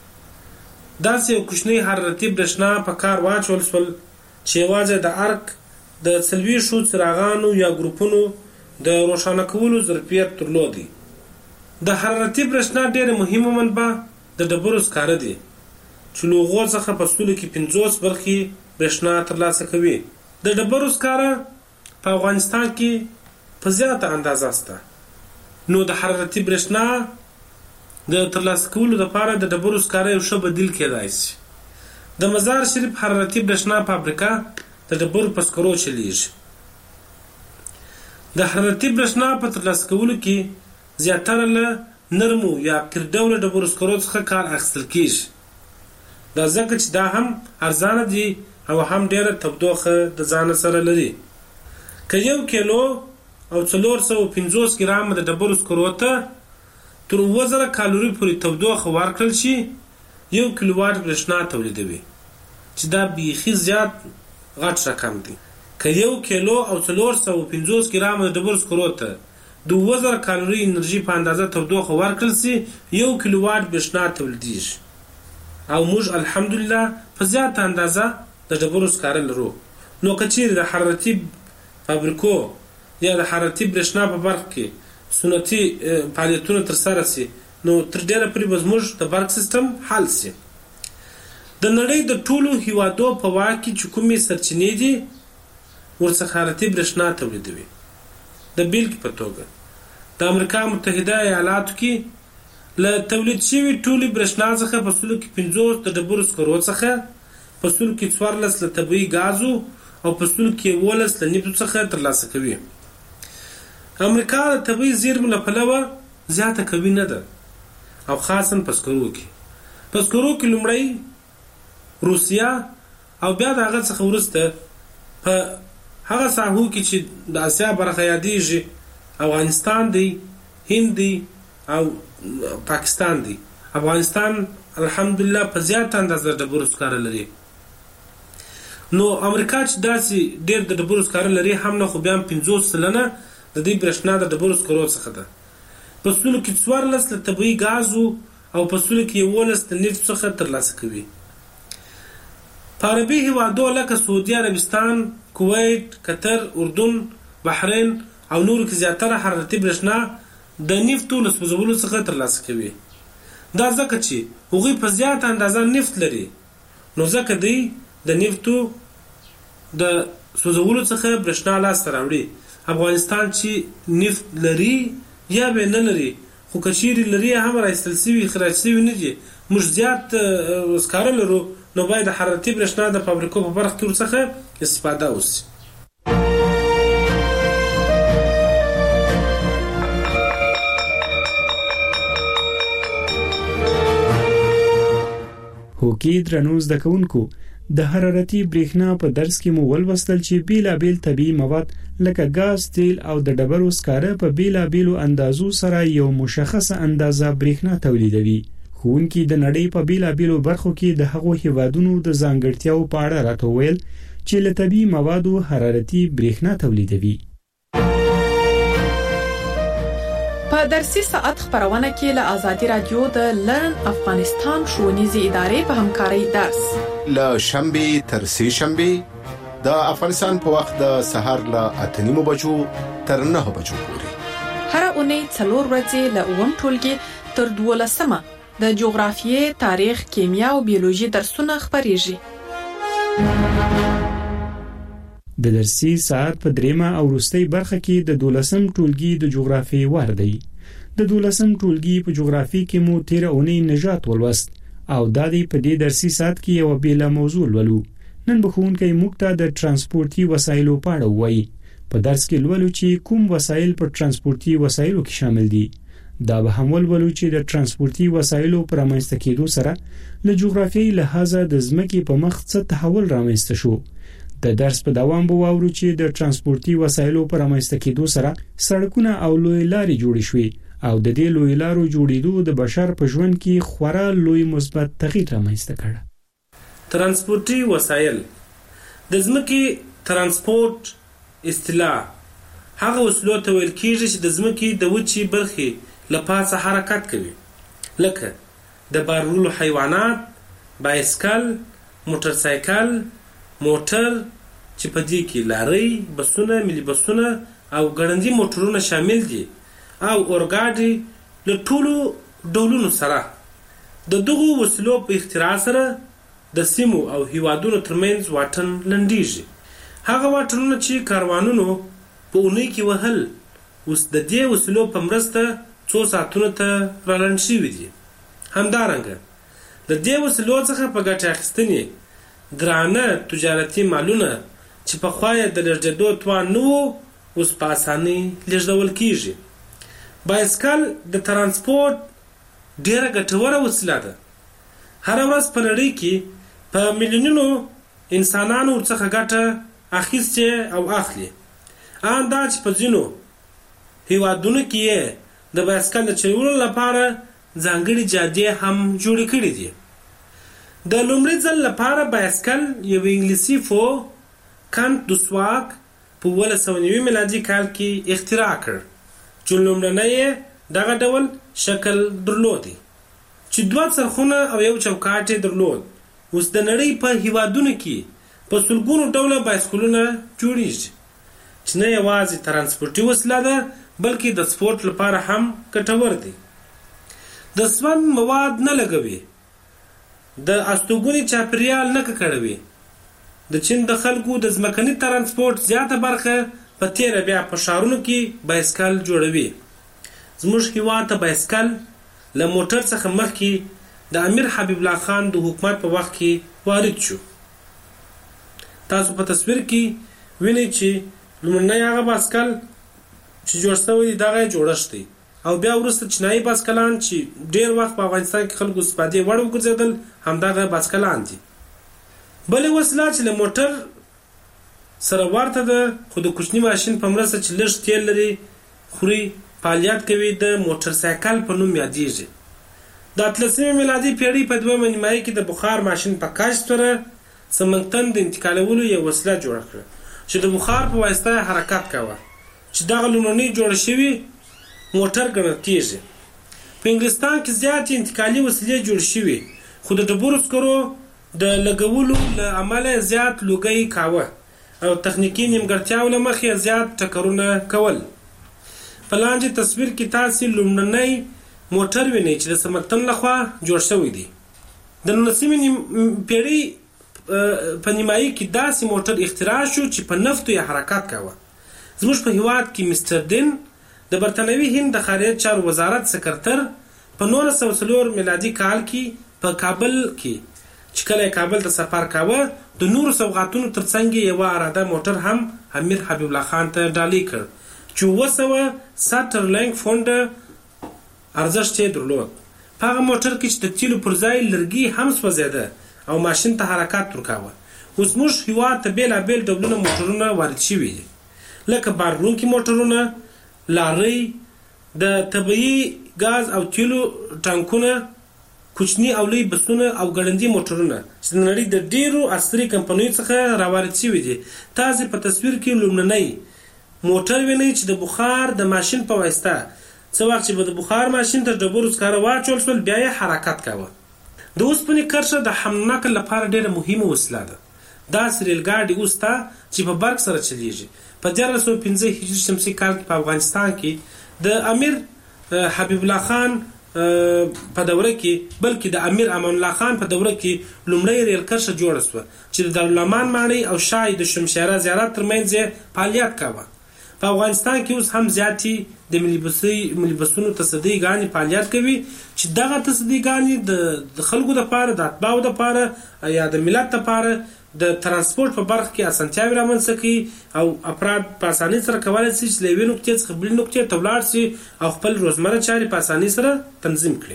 داسې یو کوچنی حرارتي برېښنا په کار واچول شول چې یوازې د ارک د څلوېښتو څراغانو یا ګروپونو د روښانه کولو ظرفیت درلودی. د حرارتي برېښنا ډېره مهمه منبع د ډبرو سکاره دي چې له هغو څخه په سلو کې پنځوس برخې برېښنا ترلاسه کوي. د ډبرو سکاره په افغانستان کې په زیاته اندازه شته، نو د حرارتي برېښنا د ترلاسه کولو لپاره د ډبرو سکاره یو ښه بدیل کېدای شي. د مزار شریف حرارتي برېښنا فابریکه د ډبرو په سکرو چلیږي. د حرارتي برېښنا په ترلاسه کولو کې زیاتره له نرمو یا قیر ډوله ډبرو سکرو څخه کار اخیستل کېږي. دا ځکه چې دا هم ارزانه دي او هم ډېره تودوخه د ځان سره لري. که یو کیلو او څلور سوه پنځوس ګرامه د ډبرو سکرو ته تر اووه زره کالوري پورې تودوخه ورکړل شي یو کیلو واټ برېښنا تولیدوي چې دا بیخي زیات غټ رقم دی. که یو کیلو او څلور سوه پنځوس ګرامه د ډبرو سکرو ته د اووه زره کالوري انرژي په اندازه تودوخه ورکړل شي یو کیلو واټ برېښنا تولیدېږي او موږ الحمدلله په زیاته اندازه د ډبرو سکاره لرو. نو که چیرې د حرارتي فابریکو یا د حرارتي برېښنا په برخه کې سنتي فعالیتونه ترسره شي نو تر ډېره پورې به زموږ د برق سیستم حل شي. د نړۍ د ټولو هیوادو په واک کې چې کومې سرچینې دي ورڅخه حرارتي برېښنا تولیدوي. د بیلګې په توګه د امریکا متحده ایالاتو کې له تولید شوي ټولې برېښنا څخه په سلو کې پنځوس د ډبرو سکرو څخه په سلو کې څوارلس له طبیعي ګازو او په سلو کې یولس له نفتو څخه ترلاسه کوي. امریکا د طبیعي زیرمو له پلوه زیاته قوي نه ده او خاصا په سکرو کې. په سکرو کې لومړی روسیا او بیا د هغه څخه وروسته په هغه ساحو کې چې د اسیا برخه یادېږي افغانستان دی، هند دی او پاکستان دی. افغانستان الحمدلله په زیاته اندازه ډبرو سکاره لري. نو امریکا چې داسې ډېر د ډبرو سکاره لري هم نه خو بیا هم پنځوس سلنه د دې برېښنا د ډبرو سکرو څخه ده. په سلو کې څوارلس له طبیعي ګازو او په سلو کې یولس د نفتو څخه ترلاسه کوي. په عربي هیوادو لکه سعودي عربستان، کویت، قطر، اردن، بحرین او نورو کې زیاتره حرارتي برېښنا د نفتو له سوځولو څخه ترلاسه کوي. دا ځکه چې هغوی په زیاته اندازه نفت لري نو ځکه دوی د نفتو د سوځولو څخه برېښنا لاسته راوړي. افغانستان چې نفت لري یا به نه لري خو که چیرې لري هم راایستل شوي خراج شوي نه دي موږ زیات سکاره لرو نو باید د حرارتي برېښنا د فابریکو په برخه کې ورڅخه استفاده وشي. هوکي درنو زده کوونکو د حرارتي برېښنا په درس کې مو ولوستل چې بیلابیل طبیعي مواد لکه ګاز، تیل او د ډبرو سکاره په بیلابیلو اندازو سره یو مشخصه اندازه برېښنا تولیدوي. ښوونکي د نړۍ په بیلابیلو برخو کې د هغو هیوادونو د ځانګړتیاو په اړه راته وویل چې له طبیعي موادو حرارتي برېښنا تولیدوي. په درسي ساعت خبرونه کې له آزادي رادیو د لرن افغانستان ښوونیزې ادارې په همکارۍ درس له شنبه تر سه شنبه د افغانستان په وخت د سهار له اته نیمو بجو تر نه بجو پورې هر اونۍ څلور ورځې له اووم ټولګي تر دولسمه د جغرافیې، تاریخ، کیمیا او بیولوژي درسونه خبرېږي. د درسي ساعت په دریمه او وروستۍ برخه کې د دولسم ټولګي د جغرافیې وار دی. د دولسم ټولګي په جغرافیې کې مو تیر اونۍ نژاد ولوست او دا دی په دې درسي ساعت کې یو بیله موضوع ولولو. نن به ښوونکی موږ ته د ترانسپورتي وسایلو په اړه ووایي. په درس کې لولو چې کوم وسایل په ترانسپورتي وسایلو کې شامل دي. دا به هم ولولو چې د ترانسپورتي وسایلو پر رامنځته کېدو سره له جغرافیایي لحاظه د ځمکې په مخ څه تحول رامنځته شو. د درس په دوام به واورو چې د ترانسپورتي وسایلو پر رامنځته کېدو سره سړکونه او لوی لارې جوړې شوې او د دې لوی لارو جوړېدو د بشر په ژوند کې خورا لوی مثبت تغییر رامنځته کړ. ترانسپورتي وسایل د ځمکې ترانسپورت اصطلاح هغه وسیلو ته ویل کېږي چې د ځمکې د وچې برخې له پاسه حرکت کوي لکه د بار وړلو حیوانات، بایسکل، موټر سایکل، موټر چې په دې کې لارۍ، بسونه، ملي بسونه او ګړندي موټرونه شامل دي او اورګاډي له ټولو ډولونو سره. د دغو وسیلو په اختراع سره د سیمو او هیوادونو ترمنځ واټن لنډیږي. هغه واټنونه چې کاروانونو په اونۍ کې وهل اوس د دې وسیلو په مرسته څو ساعتونو ته رالنډ شوي دي. همدارنګه د دې وسیلو څخه په ګټه اخیستنې ګرانه تجارتي مالونه چې په خوایه د لېږدېدو توان نه وو اوس په اسانۍ لېږدول کېږي. بایسکل د ترانسپورت ډېره ګټوره وسیله ده. هره ورځ په نړۍ کې په میلیونونو انسانانو ورڅخه ګټه اخیستې او اخلي. ان دا چې په ځینو هیوادونو کې د بایسکل د چلولو لپاره ځانګړي جادې هم جوړې کړې دي. د لومړي ځل لپاره بایسکل یو انګلیسي فو کانت دوسواک په اوولس سوه نوي میلادي کال کې اختراع کړ چې لومړنی دغه ډول شکل درلودي چې دوه څرخونه او یو چوکاټ یې درلود. اوس د نړۍ په هیوادونو کې په سلګونو ډوله بایسکلونه جوړیږي چې نه یوازې ترانسپورتي وسیله ده بلکې د سپورت لپاره هم ګټور دي. د سون مواد نه لګوي، د استوګنې چاپیریال نه ککړوي. د چین د خلکو د ځمکني ترانسپورت زیاته برخه په تیره بیا په ښارونو کې بایسکل جوړوي. زموږ هیواد ته بایسکل له موټر څخه مخکې د امیر حبیب الله خان د حکومت په وخت کې وارد شو. تاسو په تصویر کې وینئ چې لومړنی هغه بایسکل چې جوړ شوی دی دغه جوړښت دی او بیا وروسته چینایي بایسکلان چې ډېر وخت په افغانستان کې خلکو استفادې وړ وګرځېدل همدغه بایسکلان دي. بلې وسیله چې له موټر سره ورته ده خو د کوچني ماشین په مرسته چې لږ تیل لري خوري فعالیت کوي د موټر سایکل په نوم یادیږي. د اتلسمې میلادي پیړۍ په دویمه نیمایي کې د بخار ماشین په کشف سره سمنګتن د انتقالولو یو وسیله جوړه کړه چې د بخار په واسطه حرکت کاوه چې دغه لومړنی جوړ شوی موټر ګڼل کېږي. په انګلستان کې زیاتې انتقالي وسیلې جوړ شوي خو د ډبرو سکرو د لګولو له امله زیات لوګی کاوه او تخنیکي نیمګړتیاو له مخې زیات ټکرونه کول. په لاندې تصویر کې تاسې لومړنی موټر وینئ چې د سمنګتن لخوا جوړ شوی دی. د نولسمې پیړۍ په نیمایي کې داسې موټر اختراع شو چې په نفتو یې حرکت کاوه. زموږ په هیواد کې مستر دین د برتانوي هند د خارجه چارو وزارت سکرتر په نولس سوه څلور میلادي کال کې په کابل کې چې کله کابل ته سفر کاوه د نورو سوغاتونو ترڅنګ یو اراده موټر هم امیر حبیب الله خان ته ډالۍ کړ چې اووه سوه سټرلینګ فونډ ارزښت یې درلود. په هغه موټر کې چې د تیلو پر ځای لرګي هم سوځېده او ماشین ته حرکت ورکاوه. اوس موږ هیواد ته بېلابېل ډولونه موټرونه وارد شوي دي لکه بارونکي موټرونه، لارۍ، د طبیعي ګاز او تیلو ټانکونه، کوچني او لوی بسونه او ګړندي موټرونه چې د نړۍ د ډیرو عصري کمپنیو څخه راوارد شوي دي. تاسې په تصویر کې لومړنی موټر وینئ چې د بخار د ماشین په واسطه څه وخت چې به د بخار ماشین ته ډبرو سکاره واچول شول بیا یې حرکت کاوه. د اوسپنې کرښه د حمل نقل لپاره ډیره مهمه وسیله ده. داسې ریلګاډي اوس ته چې په برق سره چلیږي. په دیارلس سوه پنځه هجري شمسي کال کې په افغانستان کې د امیر حبیب الله خان په دوره کې بلکې د امیر امان الله خان په دوره کې لومړی ریل کرښه جوړه شوه چې د دارالامان ماڼۍ او شای د شمشیره زیارت ترمنځ یې فعالیت کاوه. په افغانستان کې اوس هم زیاتې د ملي بسونو تصدۍ ګانې فعالیت کوي چې دغه تصدۍ ګانې د خلکو دپاره د اتباعو دپاره یا د ملت دپاره د ترانسپورت په برخه کې اسانتیاوې رامنځته کوي او افراد په اسانۍ سره کولی شي چې له یوې نقطې څخه بلې نقطې ته ولاړ شي او خپل روزمره چارې په اسانۍ سره تنظیم کړي.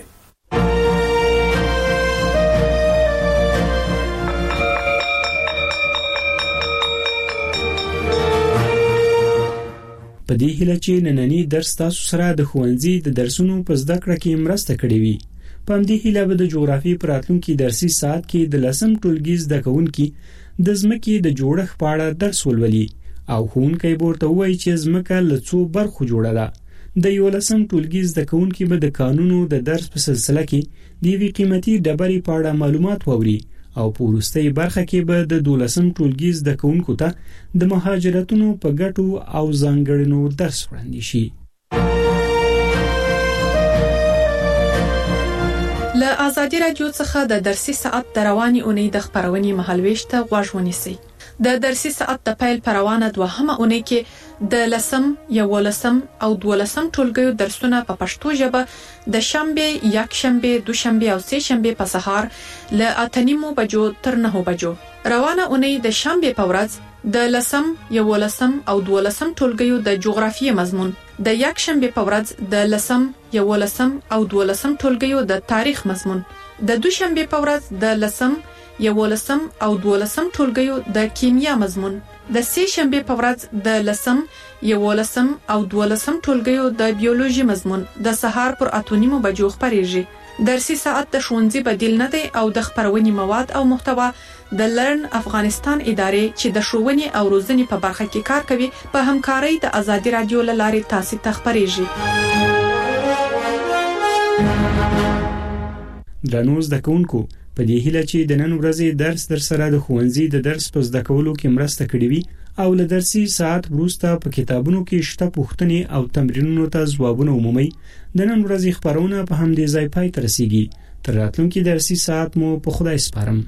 په دې هیله چې نننی درس تاسو سره د ښوونځي د درسونو په زده کړه کې مرسته کړې وي. په همدې هیله به د جغرافیې په راتلونکي درسي ساعت کې د لسم ټولګي زده کوونکي د ځمکې د جوړښت په اړه درس ولولي او ښوونکی به ورته ووایي چې ځمکه له څو برخو جوړه ده. د یولسم ټولګي زده کوونکي به د قانونو د درس په سلسله کې د یوې قیمتي ډبرې په اړه معلومات واوري او په وروستۍ برخه کې به د دولسم ټولګي زده کوونکو ته د مهاجرتونو په ګټو او ځانګړنو درس وړاندې شي. له آزادي رادیو څخه د درسي ساعت د رواني اونۍ د خبرونې مهالويش ته غوږ ونیسئ. د درسي ساعت د پیل پروانه دوهمه اونۍ کې د لسم، یولسم او دولسم ټولګیو درسونه په پښتو ژبه د شنبه، یکشنبه، دوشنبه او سه شنبه په سهار له اته نیمو بجو تر نهو بجو. روانه اونۍ د شنبه په ورځ د لسم، یولسم او دولسم ټولګیو د جغرافیې مضمون، د یکشنبه په ورځ د لسم، یولسم او دولسم ټولګیو د تاریخ مضمون، د دوشنبه په ورځ د لسم، یولسم او دولسم ټولګیو د کیمیا مضمون، د سې شنبه په ورځ د لسم یولسم او دولسم ټولګیو د بیولوژي مضمون د سهار پر اتونیمو بجو خبرېږي. درسي ساعت د ښوونځي بدیل نه دی او د خبرونې مواد او محتوا د لرن افغانستان ادارې چې د ښوونې او روزنې په برخه کې کار کوي په همکارۍ د ازادي رادیو لارې تاسو ته خبرېږي. درنو زده کوونکو، په دې هیله چې د نن ورځې درس در سره د ښوونځي د درس په زده کولو کې مرسته کړې وي او له درسي ساعت وروسته په کتابونو کې شته پوښتنې او تمرینونو ته ځوابونه ومومئ. د نن ورځې خبرونه په همدې ځای پای ته رسیږي. تر راتلونکي درسي ساعت مو په خدای سپارم.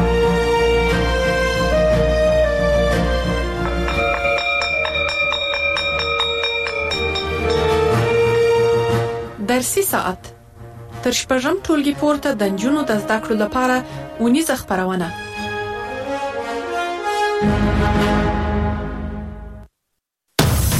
درسي ساعت تر شپږم ټولګي پورته د نجونو د زده کړو لپاره اونیزه خبرونه